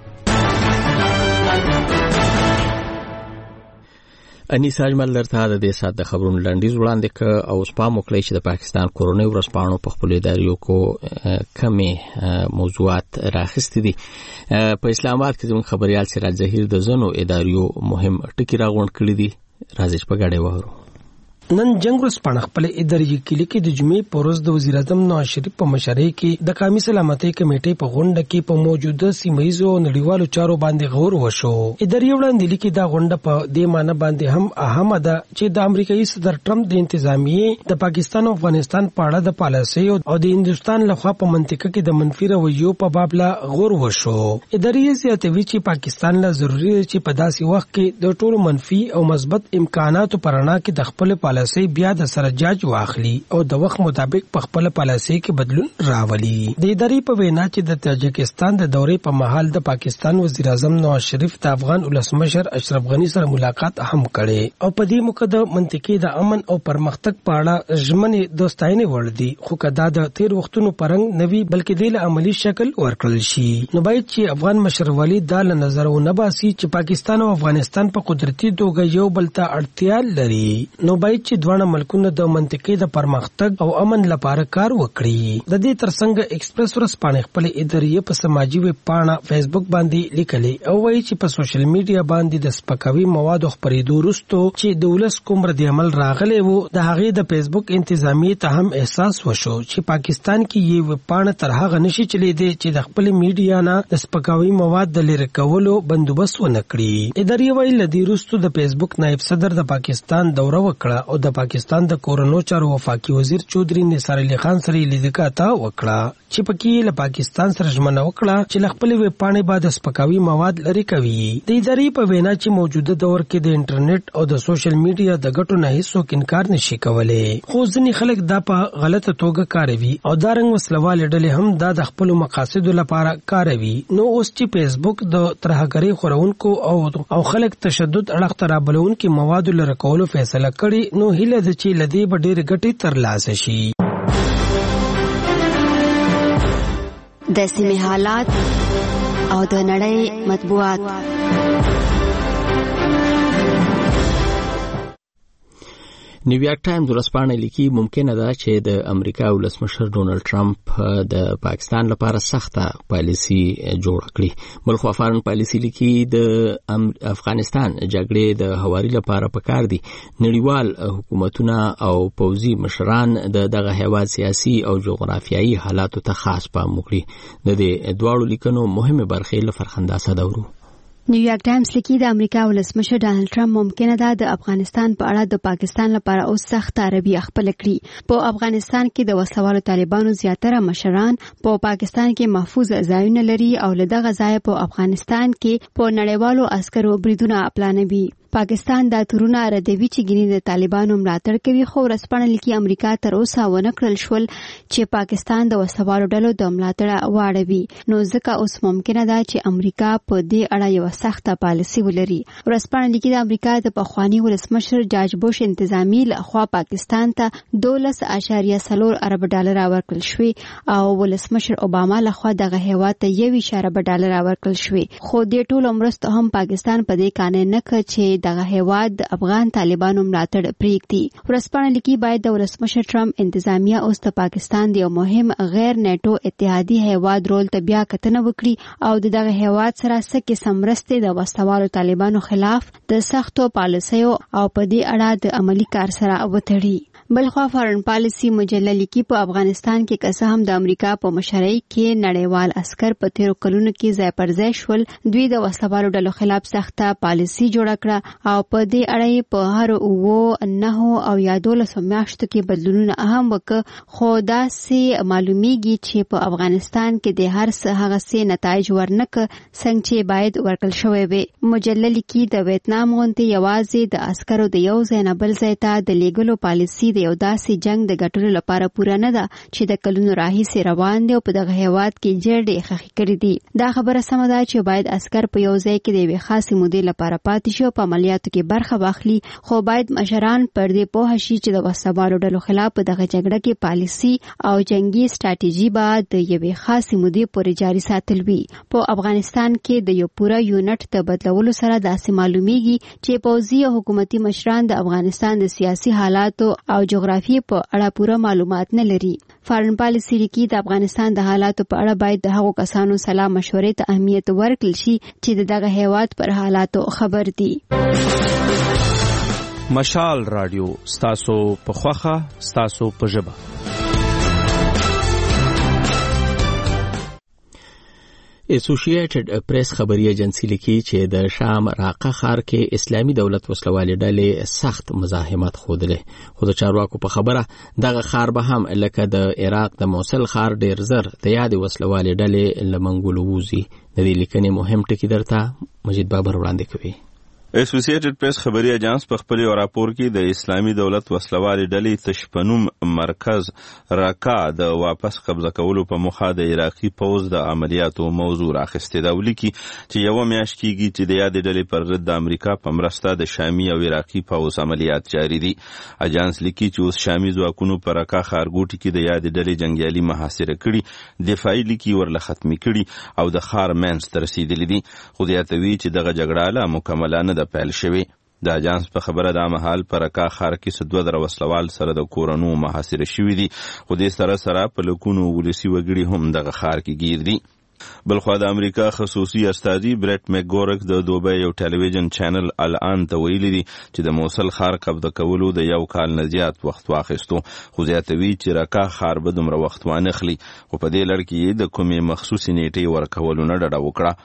انیس اجمل درته د دې سات د خبرونو لنډیز وړاندې ک او سپام وکړي چې د پاکستان کورونی ورسپانو په خپل اداریو کو کمې موضوعات راخستې دي. په اسلام آباد کې زموږ خبريال سراج ظهیر د زنو اداریو مهم ټکی راغونډ کړی دي. راځي په غاډه وهرو. نن جنگ ورسپانه خپل اداري کلی کې د جمعې پروز د وزیر اعظم نواز شریف په مشرۍ کې د قومي سلامتۍ کمیټې په غونډه کې په موجوده سیمایي او نړیوالو چارو باندې غور وشو. اداري وړاندې لیکي دا غونډه په دې معنی باندې هم اهمه ده چې د امریکایي صدر ټرمپ د انتظامیې د پاکستان او افغانستان په اړه د پالیسۍ او د هندستان لخوا په منطقه کې د منفي رویو په باب لا غور وشو. اداري زیاتوي چې پاکستان لا ضروري دی چې په داسې وخت کې د ټولو منفي او مثبت امکاناتو پرانا کې د خپل پالیسۍ بیا د سره جاج واخلي او د وخت مطابق په خپل پالیسۍ کې بدلون راولي. د ادارې په وینا چې د تاجکستان د دورې په مهال د پاکستان وزیر اعظم نواز شریف د افغان ولسمشر اشرف غنی سره ملاقات هم کړي او په دې موقع د منطقې د امن او پرمختګ په اړه ژمنې دوستاینه وړ دي خو کدا د تیر وختونو پرنګ نوي بلکې د عملی شکل ورکړل شي. نو باید چې افغان مشرولي د نظر و نه باسي چې پاکستان او افغانستان په قدرتي توګه یو بل ته اړتیا لري. نو باید چې دوه ملکونه د منطقې د پرمختګ او امن لپاره کار وکړي. د دې ترڅنګ ایکسپریس ورسپانه خپل ادارې په سماجی ویب پاڼه فیسبوک باندې لیکلي او وایي چې په سوشل میډیا باندې د سپکاوي مواد خپرېدو وروسته چې د ولس کوم رد عمل راغلی وو د هغې د فیسبوک انتظامی ته هم احساس وشو چې پاکستان کې یې ویب پاڼه تر هغه نشي چلیدي چې د خپل میډیا نه د سپکاوي مواد د لری کولو بندوبست ونه کړي. ادارې وایي لدی وروسته د فیسبوک نائب صدر د پاکستان دوره وکړه او او د پاکستان د کورونو چارو وفاقي وزیر چودري نثار علي خان سره لیدکاته وکړه چې پکې له پاکستان سره ژمنه وکړه چې خپل ویب پاڼې بعد سپکاوي مواد لري کوي. د ادارې په وینا چې موجوده دور کې د انټرنیټ او د سوشل میډیا د ګټو نه هیڅوک انکار نشي کولای، خو ځینې خلک دا په غلطه توګه کاروي او دا رنګ وسلواله ډلې هم دا د خپل مقاصدو لپاره کاروي. نو اوس چې فیسبوک د ترهګرۍ خورونکو او او خلک تشدد اړخ ته رابلونکي مواد لره کولو فیصله کړي، نو هیله ده چې لدی به ډېر ګټې ترلاسه شي. د سیمې حالات او د نړۍ مطبوعات. نیویارک ټایمز ورځپاڼه لیکي ممکنه ده چې د امریکا ولسمشر ډونالد ټرمپ د پاکستان لپاره سخته پالیسي جوړ کړي. بلخو فارن پالیسي لیکي د افغانستان جګړې د هواري لپاره پکار دي نړیوال حکومتونه او پوځي مشران د دغه هیواد سیاسي او جغرافیایي حالاتو ته خاص پام وکړي. د دې دواړو لیکنو مهمه برخې له فرخنداسه دورو. نیویارک ټایمز لیکي د امریکا ولسمشر ډانلډ ټرمپ ممکنه ده د افغانستان په اړه د پاکستان لپاره اوس سخت عربي خپل کړي. په افغانستان کې د وسوالو طالبانو زیاتره مشران په پاکستان کې محفوظ ځایونه لري او له دغه ځای په افغانستان کې په نړیوالو عسکرو بریدونه پلانوي. پاکستان دا تورونه ردوي چې ګینې د طالبانو ملاتړ کوي، خو ورځپاڼه لیکي امریکا تر اوسه ونه کړل شول چې پاکستان د وسوالو ډلو د ملاتړ واړوي. نو ځکه اوس ممکنه ده چې امریکا په دې اړه یو سخته پالیسي ولري. ورځپاڼه لیکي د امریکا د پخوانی ولسمشر جارج بوش انتظامی لخوا پاکستان ته دولس اعشاریه څلور ارب ډالر ورکړل شوي او ولسمشر اوباما لخوا دغه هیواد ته یو اشاره ډالر ورکړل شوي، خو دې ټول مرسته هم پاکستان په دې قانع نه کړ چې دغه هیواد د افغان طالبانو ملاتړ پریږدي. ورځپاڼه لیکي باید د ولسمشر ټرمپ انتظامیه اوس د پاکستان د یو مهم غیر نیټو اتحادي هیواد رول ته بیا کتنه وکړي او د دغه هیواد سره څه قسم مرستې د وسوالو طالبانو خلاف د سختو پالیسیو او په دې اړه د عملی کار سره وتړي. بلخوا فارن پالیسی مجله لیکي په افغانستان کې که هم د امریکا په مشرۍ کې نړیوال عسكر په تیرو کلونو کې ځای پر ځای شول، دوی د وسوالو ډلو خلاف سخته پالیسی جوړه کړه او په دې اړه په هر اوو نه او یا دولسو میاشتو کې بدلونونه هم وکړه، خو داسې معلومیږي چې په افغانستان کې د هر څه هغه څه نتایج ورنکه څنګه چې باید ورکړل شوی وي. مجله لیکي د ویتنام غونډې یوازې د عسکرو د یو ځای نه بل ځای ته د لیږلو پالیسی د یو داسې جنگ د ګټلو لپاره پوره نه ده چې د کلونو راهیسې روان دی او په دغه هیواد کې جرړې خخې کړې دي. دا خبره سمه ده چې باید عسکر په یو ځای کې د یوې خاصې مودې لپاره پاتې شي او په عملیاتو کې برخه واخلي، خو باید مشران پر دې پوه شي چې د وسوالو ډلو خلاف په دغه جګړه کې پالیسی او جنگي ستراتیژي به د یوې خاصې مودې پورې جاري ساتل وي. په افغانستان کې د یو پوره یونټ د بدلولو سره داسې معلومیږي چې پوځي او حکومتي مشران د افغانستان د سیاسي حالاتو او جغرافیې په اړه پوره معلومات نه لري. فارن پالیسی لیکي د افغانستان د حالاتو په اړه باید د هغو کسانو سلا مشورې ته اهمیت ورکړل شي چې د دغه هیواد پر حالاتو خبر دي. مشال رادیو ستاسو په خوخه ستاسو په ژبه. اسوسییټډ پریس خبري ایجنسی لیکي چې د شام راقه ښار کې اسلامي دولت وسلوالې ډلې سخت مزاحمت خوده، خو د چارواکو په خبره دغه ښار به هم لکه د عراق د موصل ښار ډیر زر د یاد وسلوالې ډلې لمنګول ووزي. د دې لیکنې مهم ټکی درته مجید بابر وړاندې کوي. اسوسییټډ پریس خبري اجانس په خپل راپور کې د اسلامي دولت وسلوالې ډلې تشپنوم مرکز راکا د واپس قبضه کولو په مخه د عراقي پوز د عملیاتو موضوع راخسته دا ولیکي چې یو میاشت کېږي چې د یاد ډلې پر ضد د امریکا په مرسته د شامي او عراقي پوز عملیات جاری دي. اجانس لیکي چې اوس شامي ځواکونو پر راکا ښارګوټي کې د یاد ډلې جنگیالي محاصره کړي، دفاعي لیکي ورله ختمي کړي او د ښار منځ ته رسیدلي دي، خو زیاتوي چې دغه جګړه لا مکمله نه پیل شوی. د اجانس په خبره د مهال پر راکا ښار کې سدوه در وسلوال سره د کورونو محاصره شوی دي، خو د سره سره په لکونو ولسی وګړي هم دغه ښار کې گیر دي. بلخوا د امریکا خصوصي استازي بریټ میکګورک د دوبۍ یو ټلویزیون چینل الان ته ویلي دي چې د موصل ښار قبضه کولو د یو کال نه زیات وخت واخیستو، خو زیاتوي چې راکا ښار به دومره وخت وانه خلی، خو په دې لړ کې د کومې مخصوصي نیټې ورکولو نه ډډه وکړه.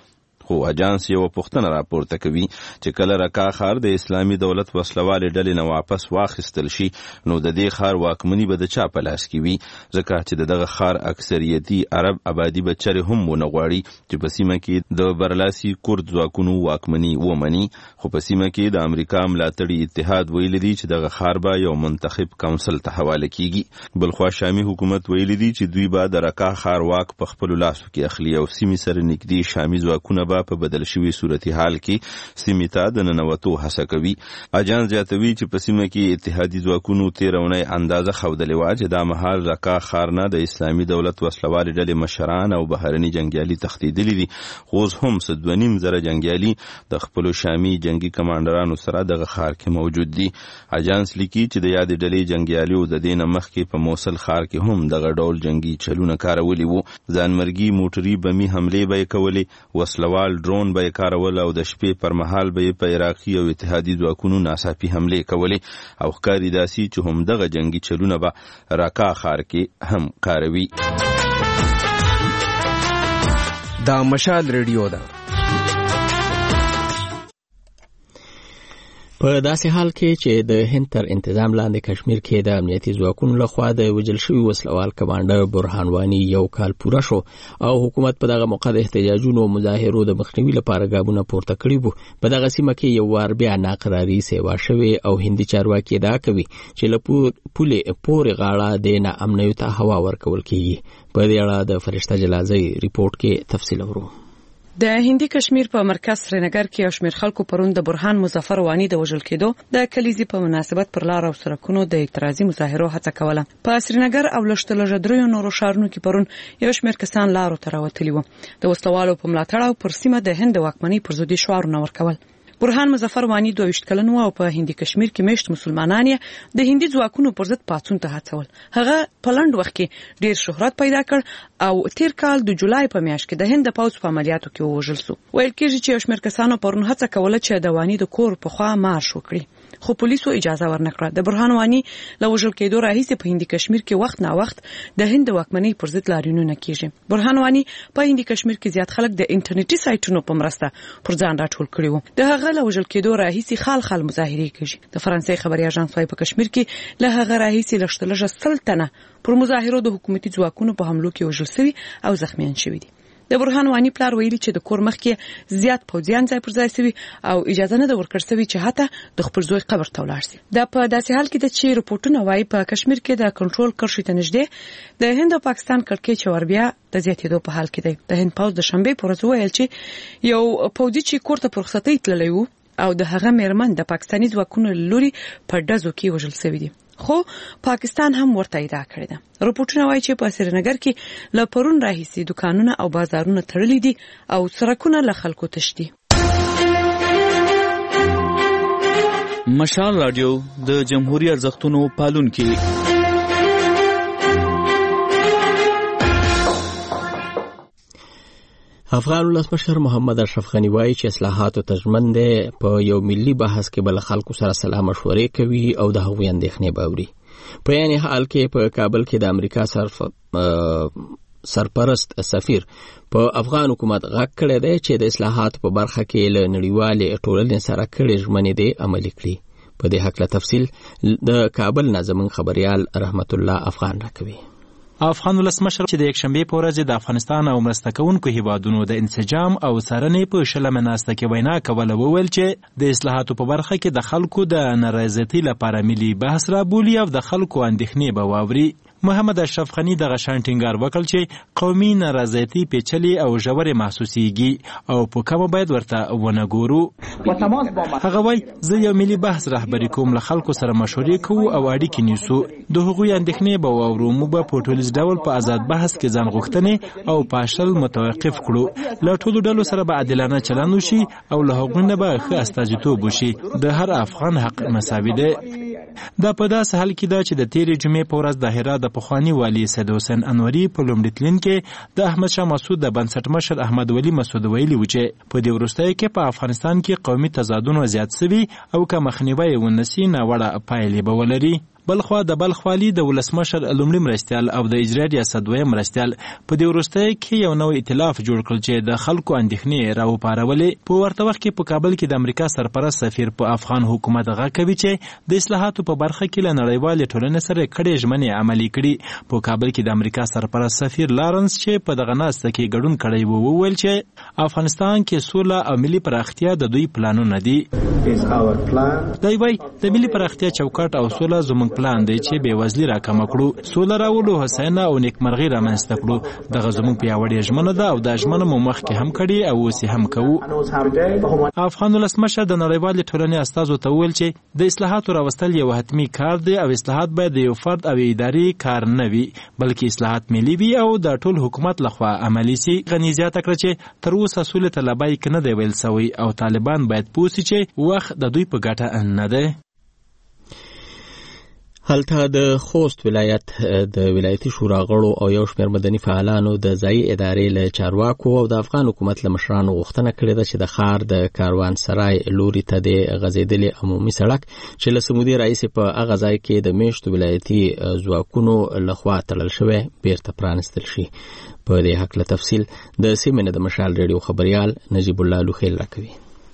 خو اجانس یو پوښتنه راپورته کوي چې کله رکا ښار د اسلامي دولت وسلوالې ډلې نه واپس واخیستل شي نو د دې ښار واکمني به د چا په لاس کې وي، ځکه چې د دغه ښار اکثریتي عرب آبادي به چرې هم ونه غواړي چې په سیمه کې د برلاسي کورد ځواکونو واکمني ومني. خو په سیمه کې د امریکا ملاتړي اتحاد ویلي دي چې دغه ښار به یو منتخب کونسل ته حواله کیږي. بلخوا شامي حکومت ویلي دي چې دوی به د رکا ښار واک په خپلو لاسو کې اخلي او سیمې سره نږدې شامي ځواکونه به په بدل شوي صورتحال کې سیمې ته د ننوتو هڅه کوي. اجانس زیاتوي چې په سیمه کې اتحادي ځواکونو تېره اونۍ اندازه ښودلې وه چې دا مهال رکا ښار نه د اسلامي دولت وسلوالې ډلې مشران او بهرني جنګیالي تښتېدلي دي، خو اوس هم څه دوه نیم زره جنګیالي د خپلو شامي جنګي کمانډرانو سره دغه ښار کې موجود دي. اجانس لیکي چې د یادې ډلې جنګیالیو د دې نه مخکې په موصل ښار کې هم دغه ډول جنګي چلونه کارولي وو. ځانمرګي موټري بمي حملې به یې کولې، وسلوال ډرون به یې کارول او د شپې پر مهال به یې په عراقي او اتحادي ځواکونو ناڅاپي حملې کولې او ښکاري داسي چې هم دغه جنګي چلونه به رکا ښار کې هم کاروي. دا مشال ریډیو ده. په داسې حال کې چې د هند تر انتظام لاندې کشمیر کې د امنیتي ځواکونو لخوا د وژل شوي وسلوال کمانډر برهان وانی یو کال پوره شو او حکومت په دغه موقع د احتجاجونو او مظاهرو د مخنیوي لپاره ګامونه پورته کړي وو. په دغه سیمه کې یو وار بیا ناقراري سیوا شوې او هندي چارواکي ادعا کوي چې له پولې پورې غاړه د ناامنیو ته هوا ورکول کیږي. په دې اړه د فرشته جلازي ریپورت کې تفصیل اورو. د هندي کشمیر په مرکز سرینګر کې یو شمېر خلکو پرون د برهان مظفر وانی د وژل کېدو د کلیزي په مناسبت پر لار او سړکونو د اعتراضي مظاهرو هڅه کوله. په سرینګر او لشتل جدرو نورو ښارونو کې پرون یو شمېر کسان لارو ته راوتلي وو. د وسلوالو په ملاتړ او پر سیمه د هند واکمنۍ پر ضد شعارونه ورکول. برهان مظفر وانی دوه ویشت کلن و او په هندي کشمیر کې مشت مسلمانان یې د هندي ځواکونو پر ضد پاڅون ته هڅول. هغه په لنډ وخت کې ډیر شهرت پیدا کړ او تیر کال د جولای په میاشت کې د هند پوځ په عملیاتو کې وژل شو. ویل کېږي چې یو شمېر کسانو پرون هڅه کوله چې د وانی د کور په خوا مارش وکړي، خو پولیسو اجازه ورنکړه. د برهان وانی له وژل کېدو راهیسې په هندي کشمیر کې وخت نا وخت د هند واکمنۍ پر ضد لاریونونه کیږي. برهان وانی په هندي کشمیر کې زیات خلک د انټرنیټي سایټونو په مرسته پر ځان راټول کړي وو. د هغه له وژل کېدو راهیسې خال خال مظاهرې کیږي. د فرانسې خبري اژانس وايي په کشمیر کې له هغه راهیسې لشتلجه سلطنه پر مظاهرو د حکومتي ځواکونو په حملو کې وژل شوي او زخمیان شوي دي. د برهان وانی پلار ویلي چې د کور مخ کې زیات پوځیان ځای پر ځای شوي او اجازه نه ده ورکړل شوې چې حتی د خپل زوی قبر ته ولاړ شي. دا په داسې حال کې ده چې رپورټونه وايي په کشمیر کې د کنټرول کرښې ته نږدې د هند او پاکستان کړکېچ وربیا د زیاتېدو په حال کې دی. د هند پوځ د شنبې په ورځ وویل چې یو پوځي چې کور ته پر رخصتۍ تللی و او د هغه میرمن د پاکستاني ځواکونو لوري په ډزو کې وژل شوی دی، خو پاکستان هم ورته ادعا کړې ده. رپورټونه وايي چې په سرینګر کې له پرون راهیسې دکانونه او بازارونه تړلي دي او سړکونه له خلکو تش دي. مشال رادیو د جمهوریت ارزښتونو پالونکي. افغان ولسمشر محمد اشرف غنی وایي چې اصلاحاتو تضمن دی په یو ملي بحث کې بل خلکو سره سلا مشورې کوي او د هغوی اندېښنې باوري. په یعنی حال کې په کابل کې د امریکا صرف سرپرست سفیر په افغان حکومت غږ کړی دی چې د اصلاحاتو په برخه کې له نړیوالې ټولنې سره کړي ژمنې دي عملي کړي. په دې حق له تفصیل د کابل نازمن خبريال رحمت الله افغان راکوي. افغان ولسمشر چې د یکشنبې په ورځ د افغانستان او مرسته کوونکو هیوادونو د انسجام او څارنې په شلمه ناسته کې وینا کوله وویل چې د اصلاحاتو په برخه کې د خلکو د نارضایتۍ لپاره ملي بحث رابولي او د خلکو اندېښنې به واوري. محمد اشرف غنی دغه شان ټینګار وکړ چې قومي نارضایتي پیچلې او ژورې محسوسېږي او په کومه باید ورته ونه ګورو. هغه وایي زه یو ملي بحث رهبري کوم، له خلکو سره مشورې کوو او اړیکې نیسو، د هغوی اندېښنې به واورو، موږ به په ټولیز ډول په آزاد بحث کې ځان غوښتنې او پاشل متوقف کړو، له ټولو ډلو سره به عادلانه چلند وشي او له هغوی نه به ښه استازیتوب وشي. د هر افغان حق مساوي دی. دا په داسې حال کې ده چې د تیرې جمعې په ورځ د هرات د پخواني والي سید حسین انوري په لومړي تلین کې د احمد شاه مسعود د بنسټ مشر احمد ولی مسعود ویلي و چې په دې وروستیو کې په افغانستان کې قومي تضادونه زیات شوي او که مخنیوی ونه سي ناوړه پایلې به ولري. بلخوا د بلخوالي د ولسمشر لومړي مرستیال او د اجرا ریاست دویم مرستیال په دې وروستۍ کې یو نوې ائتلاف جوړ کړ چې د خلکو اندېښنې راوپارولې. په ورته وخت کې په کابل کې د امریکا سرپرست سفیر په افغان حکومت غږ کوي چې د اصلاحاتو په برخه کې له نړیوالې ټولنې سره کړې ژمنې عملي کړي. په کابل کې د امریکا سرپرست سفیر لارنس چې په دغه ناسته کې ګډون کړی و وویل چې افغانستان کې سوله او ملي پراختیا د دوی پلانونه دي. دی وايي د ملي پراختیا چوکاټ او سوله زموږ پلان دی چې بېوزلي راکمه کړو، سوله راولو، هوساینه او نیکمرغي رامنځته کړو. دغه زموږ پیاوړې ژمنه ده او دا ژمنه مو مخکې هم کړې او اوس هم کوو. افغان ولسمشر د نړیوالې ټولنې استازو ته وویل چې د اصلاحاتو راوستل یو حتمي کار دی او اصلاحات باید د یو فرد او ادارې کار نه وي بلکې اصلاحات ملي وي او د ټول حکومت لخوا عملي سي. غني زیاته کړه چې تر اوسه سولې ته لبیک نه دی ویل سوی او طالبان باید پوه سي چې وخت د دوی په ګټه نه دی. هلته د خوست ولایت د ولایتي شورا غړو او یو شمېر مدني فعالانو د ځایي ادارې له چارواکو او د افغان حکومت له مشرانو غوښتنه کړې ده چې د ښار د کاروانسرای لوري ته د غځېدلې عمومي سړک چې له سمودي راهیسې په هغه ځای کې د میشتو ولایتي ځواکونو لخوا تړل شوی بیرته پرانستل شي. په دې هکله تفصیل د سیمې نه د مشال ریډیو خبریال نجیب الله لوخیل راکوي.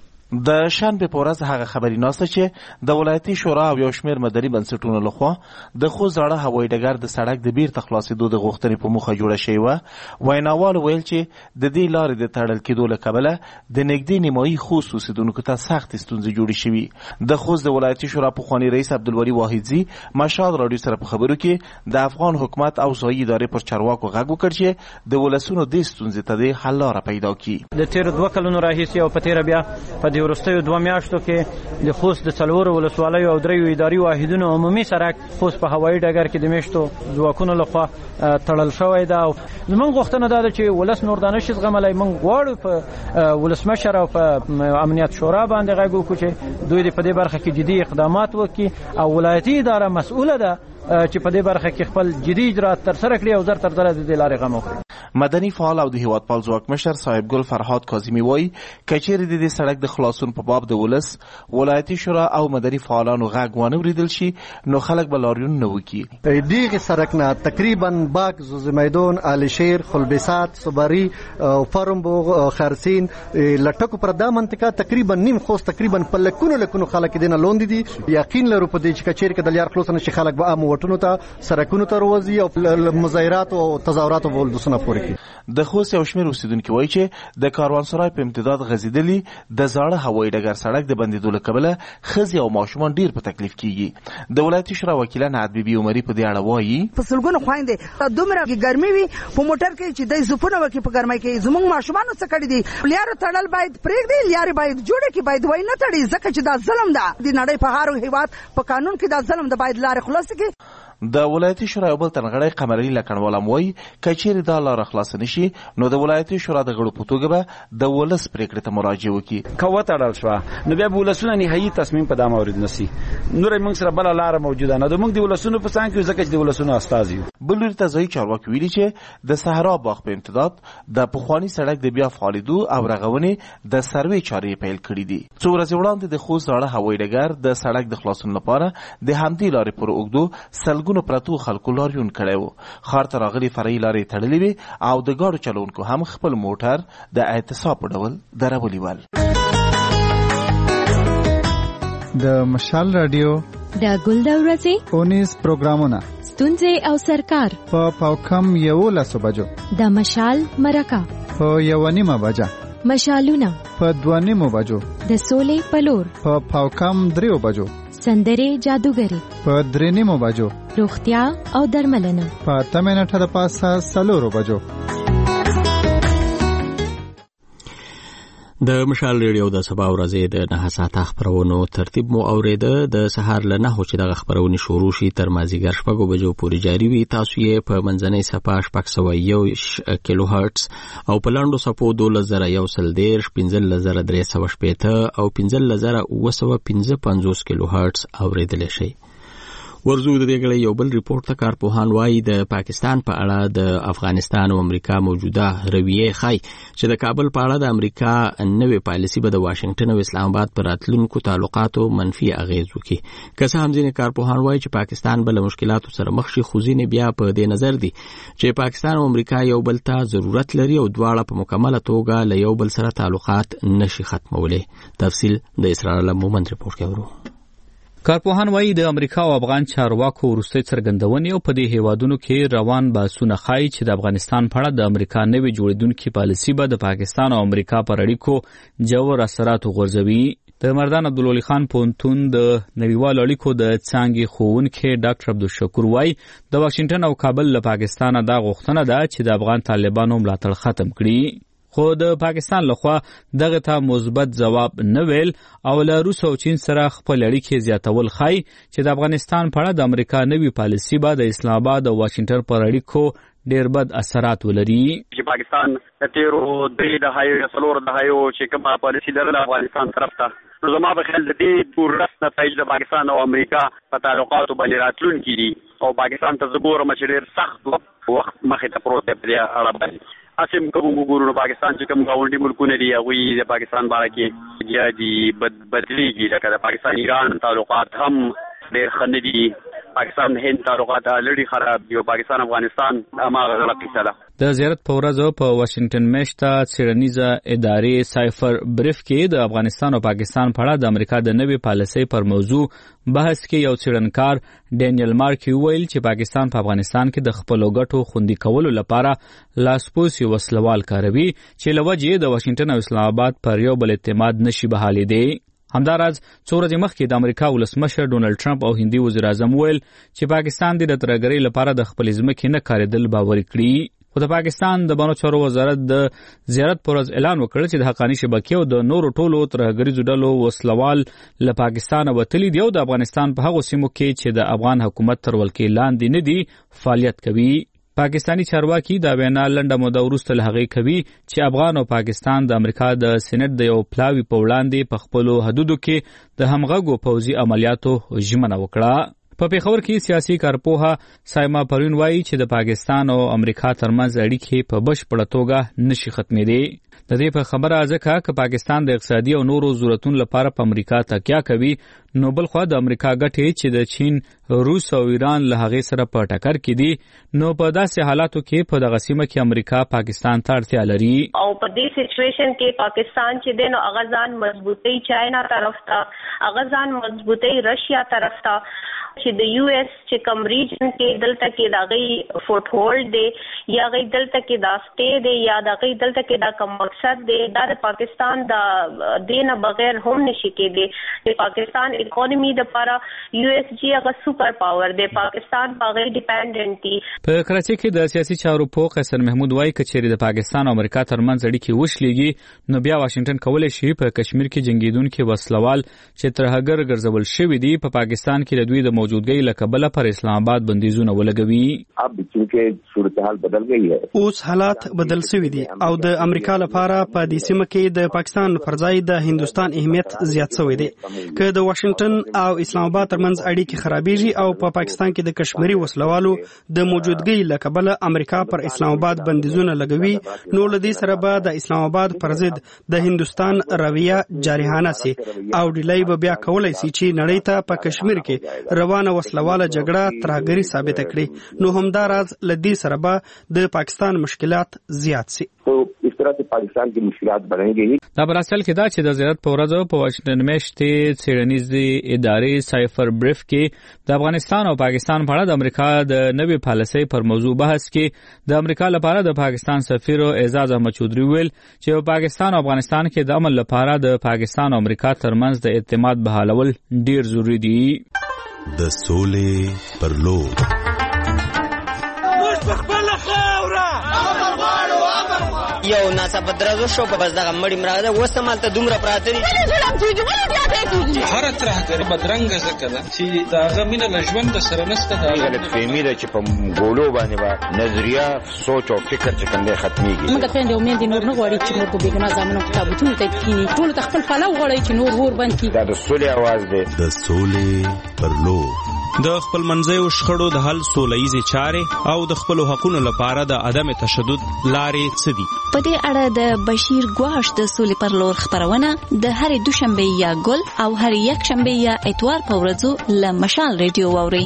د شنبې په ورځ هغه خبري ناسته چې د ولایتي شورا او یو شمېر مدني بنسټونو لخوا د خوست زاړه هوایي ډګر د سړک د بیرته خلاصېدو د غوښتنې په موخه جوړه شوې وه. ویناوالو ویل چې د دې لارې د تړل کېدو له کبله د نږدې نیمایي خوست اوسېدونکو ته سختې ستونزې جوړې شوي. د خوست د ولایتي شورا پخواني رئیس عبدالولي واحدزي مشال راډیو سره په خبرو کې د افغان حکومت او ځایي ادارې پر چارواکو غږ وکړ چې د ولسونو دې ستونزې ته د حل لاره پیدا کړي. د تېرو دوه کلونو راهیسې او په تېره بیا په د وروستیو دوه میاشتو کې د خوست د څلورو ولسوالیو او دریو اداري واحدونو عمومي سړک خوست په هوایي ډګر کې د میشتو ځواکونو لخوا تړل شوی ده. زموږ غوښتنه دا ده چې ولس نور دا نشي زغملی. موږ غواړو په ولسمشر او په امنیت شورا باندې غږ وکړو چې دوی په دې برخه کې جدي اقدامات وکړي او ولایتي اداره مسؤله ده چې په دې برخه کې خپل جدي اجرات ترسره کړي او زر تر زره د دې لارې غم وکړي. مدني فعال او د هیوادپال ځواکمشر صاحب ګل فرهاد کاظمي وایي کچېرې د دې سړک د خلاصون په باب د ولس ولایتي شورا او مدني فعالانو غږ ونه اورېدل شي نو خلک به لاریون نه وکړي. دغه سړک نه تقریبا باغ زوزمیدون علشیر خلبسات صبري او فرمبوغ خرسین لټکو پر دا منطقه تقریبا نیم خوست تقریبا په لکونو لکونو خلک دینه لوند دي. یقین لرو په دې چې کچېرې کې د لار خلاصون شي خلک به امو وټونو ته سرکونو ته وروځي او مظاهرات او تظاهرات ولدسونه پورې کوي. د خوست یو شمېر اوسېدونکي وایي چې د کاروانسرای په امتداد غځېدلي د زاړه هوایي ډګر سړک د بندېدو له کبله ښځې او ماشومان ډېر په تکلیف کېږي. د ولایتي شورا وکیله نعت بیبي عمري په دې اړه وایي په سلګونو خویندې دومره ګرمي وي په موټر کې چې د زپونه وکي په ګرمۍ کې زموږ ماشومان څه کړي دي. لیارو تړل باید پرېږدي، لیارې باید جوړې کې باید وای نه تړي ځکه چې دا ظلم ده. د نړۍ په هر هېواد په قانون کې دا ظلم ده، باید لارې خلاص کړي. د ولایتي شورا یو بل تنغړی قمرعلي لکنوال هم وایي کچېرې دا لاره خلاصه نه شي نو د ولایتي شورا د غړو په توګه به د ولس پرېکړې ته مراجعه وکړي. که وتړل شوه نو بیا به ولسونه نهایي تصمیم په دا مورد نیسي. نور موږ سره بله لاره موجوده نه ده. موږ د ولسونو په څنګ کې ځکه چې د ولسونو استازي یو. بل لوري ته ځایي چارواکي ویلي چې د صحرا باغ په امتداد د پخواني سړک د بیا فعالېدو او رغونې د سروې چارې پیل کړي دي. څو ورځې وړاندې د خوست زاړه هوایي ډګر د سړک د خلاصون لپاره د همدې لارې پر اوږدو سلګونو پرتو خلکو لاریون کړی و. ښار ته راغلي فرعي لارې تړلې وې او د ګاډو چلوونکو هم خپل موټر د اعتصاب په ډول درولي ول. د مشال رادیو د ګل د ورځې اونیز پروګرامونه ستونزې او سرکار په پاوکم یولسو بجو د مشال مرکه په یو نیمه بجه مشالونه په دوه نیمو بجو د سولې پلور په پاوکم دریو بجو سندرې جادوګری په درې نیمو بجو روغتیا او درملنه په اته منټه د پاسه څلورو بجو. د مشال ریډیو د سبا ورځې د نهه ساعته خبرونو ترتیب مو اوریده. د سهار له نهو چې دغه خبرونه شروع شي تر مازیګر شپږو بجو پورې جاری وي. تاسو یې په منځنۍ صفحه شپږ سوه یو کیلو هرتز او په لاندو صفحو دولس زره یو سل دېرش پنځلس زره درې سوه شپېته او پنځلس زره اووه سوه پنځه پنځوس کیلو هرتز اوریدلی شئ. ورزو د دې غړي یو بل ریپورت ته کارپوهان وایي د پاکستان په اړه د افغانستان او امریکا موجوده رویه خای چې د کابل په اړه د امریکا نوې پالیسي به د واشنگټن او اسلام آباد پر راتلونکو تعلقاتو منفي اغیز وکړي. که څه هم ځینې کارپوهان وایي چې پاکستان به له مشکلاتو سره مخ شي، خو ځینې بیا په دې نظر دي چې پاکستان او امریکا یو بل ته ضرورت لري او دواړه په مکمله توګه له یو بل سره تعلقات نشي ختمولی. تفصیل د اسرار مومند ریپورت کې ورو. کارپوهان وایي د امریکا او افغان چارواکو وروستۍ څرګندونې او په دې هیوادونو کې روان بحثونه ښایي چې د افغانستان په اړه د امریکا نوې جوړېدونکې پالیسي به د پاکستان او امریکا پر اړیکو ژور اثرات وغورځوي. د مردان عبدالولي خان پوهنتون د نړیوالو اړیکو د څانګې ښوونکی ډاکټر عبدالشکور وایي د واشنګټن او کابل له پاکستانه دا غوښتنه ده چې د افغان طالبانو ملاتړ ختم کړي، خو د پاکستان لخوا دغه ته مثبت ځواب نه ویل او له روس او چین سره خپل اړیکې زیاتول ښایي چې د افغانستان په اړه د امریکا نوې پالیسي به د اسلام آباد او واشنګټن پر اړیکو ډېر بد اثرات ولري. چې پاکستان د تیرو درې دهایو یا څلورو دهایو چې کومه پالیسي لرله افغانستان طرف ته، نو زما په خیال د دې دورس نتایج د پاکستان او امریکا په تعلقاتو باندې راتلونکي دي او پاکستان ته زه ګورم چې ډېر سخت وخت مخې ته پروت دی په دې اړه باندې. اسیم کوم وګورو پاکستان چې کوم گاونډي ملکونه دي هغوی د پاکستان باره کې یا دي بدلیږي، لکه د پاکستان ایران تعلقات هم ډېر ښه نه دي، پاکستان هند تعلقات لړۍ خراب دي او پاکستان افغانستان هماغه غلط کیسه ده. د زیارت په ورځ په واشنګټن میشته څېړنیزه ادارې سایفر بریف کې د افغانستان او پاکستان په اړه د امریکا د نوې پالیسۍ پر موضوع بحث کې یو څېړنکار ډینیل مارکي وویل چې پاکستان په افغانستان کې د خپلو ګټو خوندي کولو لپاره لاسپوڅ یو وسلوال کاروي چې له وجې د واشنګټن او اسلام آباد پر یو بل اعتماد نشي بحالېدی. همداراز څو ورځې مخکې د امریکا ولسمشر ډونالډ ټرمپ او هندي وزیر اعظم وویل چې پاکستان د ترهګرۍ لپاره د خپلې ځمکې نه کارېدل باوري کړي. خو د پاکستان د بانو چارو وزارت د زیارت پر ورځ اعلان وکړ چې د حقاني شبکې او د نورو ټولو ترهګریزو ډلو وسلوال له پاکستانه وتلي دي او د افغانستان په هغو سیمو کې چې د افغان حکومت تر ولکې لاندې نه دي فعالیت کوي. پاکستانی چارواکي دا وینا لنډه موده وروسته له هغې کوي چې افغان او پاکستان د امریکا د سینټ د یو پلاوي په وړاندې په خپلو حدودو کې د همغږو پوځي عملیاتو ژمنه وکړه. په پیښور کې سیاسي کارپوهه سایما پروین وایي چې د پاکستان او امریکا ترمنځ اړیکې په بشپړه توګه نشي ختمېدی. د دې په خبره ځکه چې پاکستان د اقتصادي او نورو ضرورتونو لپاره په امریکا تکیه کوي، نو بل خو د امریکا ګټې چې د چین، روس او ایران له هغې سره په ټکر کې دي، نو په داسې حالاتو کې په دغه سیمه کې امریکا پاکستان ته اړتیا لري. او په دې سچویشن کې پاکستان چې دی نو هغه ځان مضبوطی چاینا طرف ته، هغه ځان مضبوطی رشیا طرف ته، چې د یو ایس چې کوم ریجن کې دلته کې د هغې فوټ هولډ دی یا هغې دلته کې دا سټې دی یا د هغې دلته کې دا کوم مقصد دی، دا د پاکستان د دې نه بغیر هم نشي کېدی. د پاکستان اکانومي دپاره یو ایس جی هغه سوپر پاور دی، پاکستان په هغې ډیپینډنټ دي. په کراچۍ کې د سیاسي چارو پوه قیصر محمود وایي که چیرې د پاکستان او امریکا ترمنځ اړیکې وشلېږي، نو بیا واشنګټن کولی شي په کشمیر کې جنګېدونکي وسلوال چې ترهګر ګرځول شوي دي په پاکستان کې د دوی د موجودګۍ له کبله پر اسلام آباد بندیزونه ولګوي. اب چونکې صورتحال بدل گئی ہے، اوس حالات بدل شوي دي او د امریکا لپاره په دې سیمه کې د پاکستان پر ځای د هندوستان اهمیت زیات شوی دی. که د واشنګټن او اسلام آباد ترمنځ اړیکې خرابېږي او په پاکستان کې د کشمیري وسلوالو د موجودګۍ له کبله امریکا پر اسلام آباد بندیزونه لګوي، نو له دې سره به د اسلام آباد پر ضد د هندوستان رویه جارحانه سي او ډیلی به بیا کولی سي چې نړۍ ته په کشمیر کې روانه وسلواله جګړه ترهګري ثابته کړي، نو همدا راز له دې سره به د پاکستان مشکلات زیات سي. اس طرح سے پاکستان کی مشکلات بڑھیں گی. دا براسل کې دا چې د زیارت په ورځ په واشنګټن میشتې څېړنیزې ادارې سایفر بریف کې د افغانستان او پاکستان په اړه د امریکا د نوې پالیسۍ پر موضوع بحث کې د امریکا لپاره د پاکستان سفیر اعزاز احمد چودھری ویل چې په پاکستان او افغانستان کې د امن لپاره د پاکستان او امریکا ترمنځ د اعتماد بحالول ډیر ضروری دي. د سولې پر لور یو ناڅاپه درزو شو په بس دغه مړی مراده وسه مالته دومره پراته دي هر ترهګر بدرنګ ځکه ده چې د هغه مینه له ژوند سره نشته. دا غلط فهمي ده چې په ګولو باندې به نظریه سوچ او فکر چې کومه ختميږي. موږ ته د امید نور نه غواړي چې موږ په بیګناه ځامنو کتابونه ته کینی ټول تخپل فلو غواړي چې نور ور باندې دا د سولې आवाज ده. د سولې پر لور د خپل منځیو شخړو د حل سوله ییزې چارې او د خپلو حقونو لپاره د عدم تشدد لارې څه دي؟ په دې اړه د بشیر ګواش د سولې پر لور خپرونه د هرې دوشنبه یا ګل او هرې یکشنبه یا اتوار په ورځو له مشال ریډیو واورئ.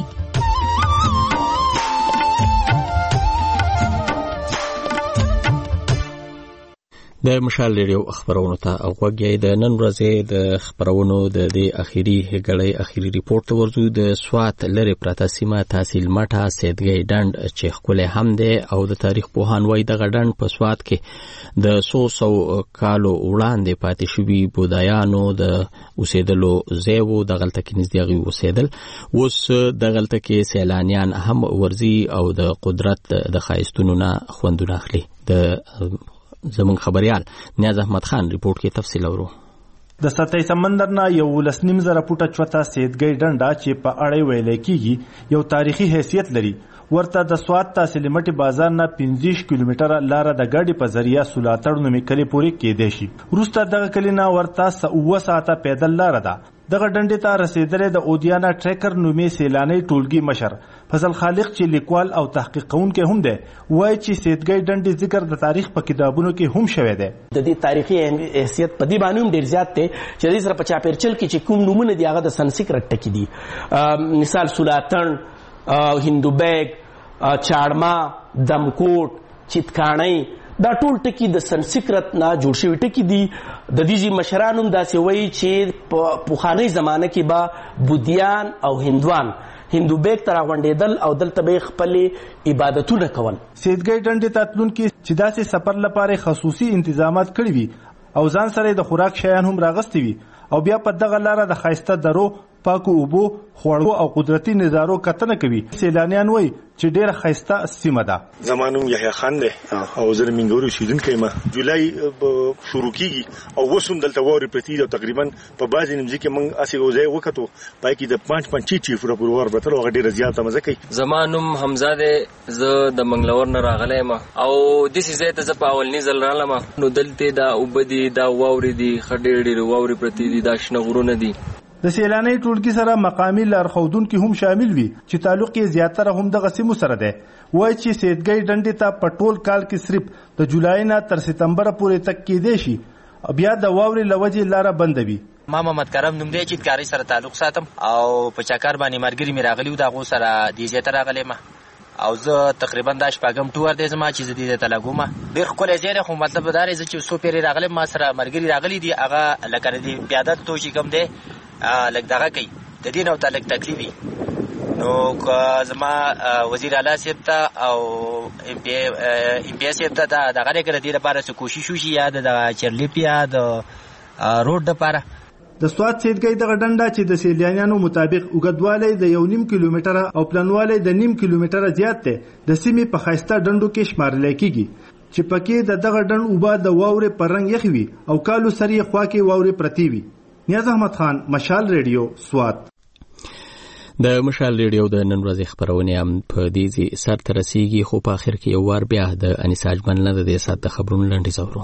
د مشال ریډیو خبرونو ته غوږی د نن ورځې د خبرونو د دې اخیری هګړی اخیری ریپورت ورزو د سوات لری پراته سیمه تحصیل مټه سیدګی ډند چې خپل هم دی او د تاریخ پوهان وای د غډند په سوات کې د سو سو کالو وړاندې پاتې شوی بودایانو د اوسېدلو زیو د غلطه کې نږدې غي اوسېدل اوس د غلطه کې سیلانیان هم ورزي او د قدرت د خایستونو نه خوندونه اخلي. د زمون خبريال نیاز احمد خان ریپورت کې تفصیل اورو. د ستای سمندر نه یو لسنیم زره فوټه چوتا سیدګی ډنډا چې په اړه ویل کېږي یو تاریخي حیثیت لري. ورته د سوات تحصیل مټي بازار نه پنځه کیلومتره لار د ګاډي په ذریعہ سولاتړ نومې کلی پورې کېدې شي. وروسته دغه کلی نه ورته اوه ساعته پیدل لار ده. دغه ډنډې ته رسیدلې د اودیانا ټریکر نومې سیلانی ټولګي مشر فضل خالق چې لیکوال او تحقیق کوونکی هم دی وایي چې سیدګی ډنډې ذکر د تاریخ په کتابونو کې هم شوی دی. د دې تاریخي حیثیت په دې باندې هم ډیر زیات دی چې د سره په چاپیرچل کې چې کوم نومونه دی هغه د سنسکرت ټکی دي. مثال سولاتن، هندوبیگ، چاړما، دمکوټ، چتکاڼۍ دا ټول ټکی د سنسکرت نه جوړ شوي ټکی دي. د دې مشران هم داسې وایي چې په پخوانۍ زمانه کې به بودیان او هندوان هندوبیگ ته راغونډېدل او دلته به خپلې عبادتونه کول. سیدګی ډنډې ته تلونکي چې داسې سفر لپاره خصوصي انتظامات کړي وي او ځان سره د خوراک شیان هم راغستې وي او بیا په دغه لاره د ښایسته درو، پاکو اوبو، خوړو او قدرتي نظارو کتنه کوي. سیلانیان وایي چې ډېره ښایسته سیمه ده. زما نوم یحیی خان دی او زه د مینګورې اوسېدونکی یم. جولای شروع کېږي او اوس هم دلته واورې پرتې دي او تقریبا په بعضې نمځې کې موږ هسې یو ځای وکتو پای کې د پانچ پنځه چې فوټه پورې واوره پرته هغه ډېره زیاته مزه کوي. زما نوم حمزه دی، زه د منګلور نه راغلی یم او داسې ځای ته زه په اولني ځل رالم. نو دلته دا اوبه دي، دا واورې دي، ښه ډېرې ډېرې واورې پرتې دي، دا شنه غرونه دي. د سیلانۍ ټولګي سره مقامي لارښودونکي هم شامل وي چې تعلق یې زیاتره هم دغه سیمو سره دی. وایي چې سیدګی ډنډې ته په ټول کال کې صرف د جولای نه تر ستمبره پورې تک کېدی شي، بیا د واورې له وجې لاره بنده وي. ما محمد کرم نوم دی چې کاري سره تعلق ساتم او په چکر باندې مرګري مې راغلی و د هغو سره دې ځای ته راغلی یم او زه تقریبا دا شپږم ټور دی زما چې زه دې ته لګوم. ډېر ښکلی ځای دی خو مطلب دا دی زه چې څو پیرې راغلی ما سره مرګري راغلي دي هغه لکه د پیاده تو چې کوم دی لږ دغه کوي د دې نه ورته لږ تکلیف وي. نو که زما وزیر اعلی صاحب ته او ایم پی ای صاحب ته دغه دی که د دې لپاره څه کوشش وشي یا د چرلیپ یا د روډ دپاره. د سوات سیدګی دغه ډنډه چې د سیلانیانو مطابق اوږدوالی د یو نیم کیلومتره او پلنوالی د نیم کیلومتره زیات دی د سیمې په ښایسته ډنډو کې شمارلی کېږي چې پکې د دغه ډنډ اوبه د واورې پر رنګ یخ وي او کالو سر یې خوا کې واورې پرتې وي. نیاز احمد خان، مشال ریډیو، سوات. د مشال ریډیو د نن ورځې خبرونه هم په دې ځای سر ته رسیږي خو په اخر کې یو وار بیا د انیسا اجمل نه د دې ساعت د خبرونو لنډیز اورو.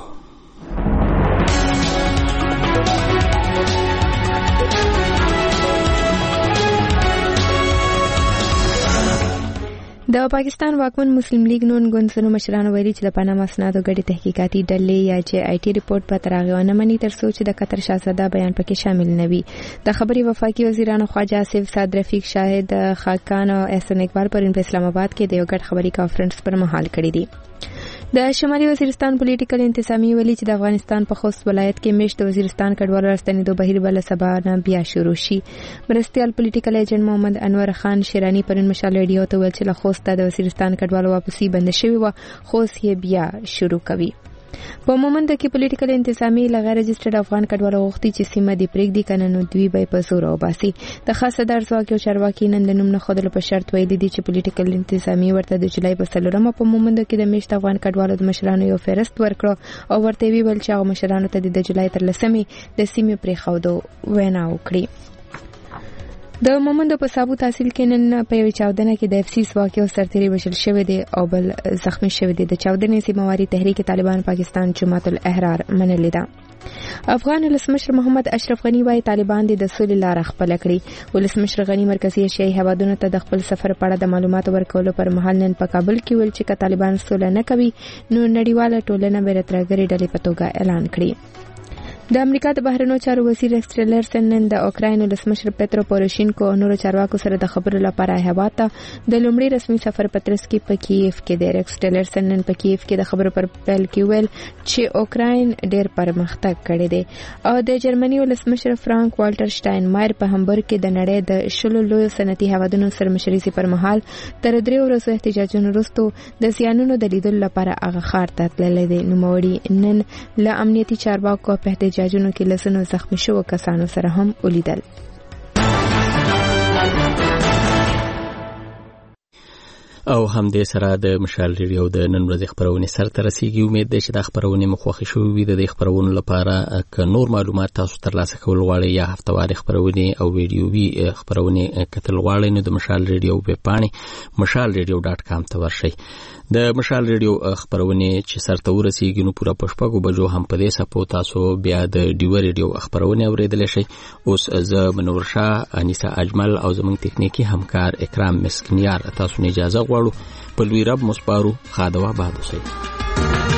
د پاکستان واکمن مسلم لیگ نون ګوندونو مشرانو ویلي چې د پاناما اسنادو ګډې تحقیقاتي ډلې یا چې آی ټي ریپورت به تر هغې ونه مني تر څو چې د قطر شاهزاده بیان پکې شامل نه وي. د خبرې وفاقي وزیرانو خواجه آصف سعد رفیق شاهد خاقان او احسن اقبال پرون په اسلام آباد کې د یو ګډ خبري کانفرنس پر مهال کړی دی. د شمالي وزیرستان پولیټیکل انتظامی ویلي چې د افغانستان په خوست ولایت کې میشت د وزیرستان کډوالو راستنېدو بهیر به له سبا نه بیا شروع شي. مرستیال پولیټیکل ایجنټ محمد انور خان شیرانی پرون مشال ریډیو ته ویل چې له خوسته د وزیرستان کډوالو واپسی بند شوې وه خو اوس یې بیا شروع کوي. په مومند کې پولیټیکل انتظامی له غیر رجسټرډ افغان کډوالو غوښتي چې سیمه دې پرېږدي که نه نو دوی به یې په زور وباسي. د خاص صدر ځواک یو چارواکي نن د نوم نه ښودلو په شرط ویلي دي چې پولیټیکل انتظامی ورته د جولای په څلورمه په مومند کې د میشت افغان کډوالو د مشرانو یو فهرست ورکړه او ورته یې وویل چې هغو مشرانو ته د جولای تر لسمې د سیمې پرېښودو وینا وکړي. د مومند په صابو تحصیل کې نن په یوه چاودنه کې د افسیس واقعو سرتیری وژل شوی دی او بل زخمی شوی دی. د چاودنې سیمواري تحریک طالبان پاکستان جماعت الاحرار منلې ده. افغان ولسمشر محمد اشرف غنی وايي طالبان د سولې لار خپل کړي. ولسمشر غنی مرکزی ایشیايي هیوادونو ته د خپل سفر په اړه د معلوماتو ورکولو پر مهال نن په کابل کې ویل چې طالبان سوله نه کوي نو نړیواله ټولنه به ترګری ډلې په توګه اعلان کړي. د امریکا د بهرنیو چارو وزیر ایکس ټیلرسن نن د اوکراین ولسمشر پترو پوروشینکو او نورو چارواکو سره د خبرو لپاره هیواد ته د لومړي رسمي سفر په ترڅ کې په کیف کې د ایکس ټیلرسن نن په کیف کې د خبرو پر پیل کې ویل چې اوکراین ډېر پرمختګ کړی دی او د جرمني ولسمشر فرانک والټر شټاینمایر په همبورګ کې د نړۍ د شلو لویو صنعتي هیوادونو سره مشري پر مهال تر درې ورځو احتجاجونو وروسته د زیانونو د لیدلو لپاره هغه ښار ته تللی دی. نوموړي نن له امنیتي چارواکو په احتجاجونو کې لسنو زخمی شوو کسانو سره هم ولیدل. او هم دې سره د مشال ریډیو د نن ورځې خبرونه سره ته رسیدي. امید ده چې د خبرونه مخوخي شوې وي. د خبرونو لپاره ک نور معلومات تاسو ترلاسه کول غواړئ یا هفتواري خبرونه او ویډیووي خبرونه کتل غواړئ نو د مشال ریډیو په پاڼې مشال ریډیو ډاټ کام ته ورشئ. د مشال ریډیو خبرونه چې سرته ورسیږي نو پورا پښپاګو بجو هم په دې سپو تاسو بیا د ډیو ریډیو خبرونه اوریدل شي. اوس زه منور شاه انیسا اجمل او زموږ تکنیکی همکار اکرام مسکنیار تاسو نه اجازه غواړو. په لوی رب مصبارو خادوا باد اوسئ.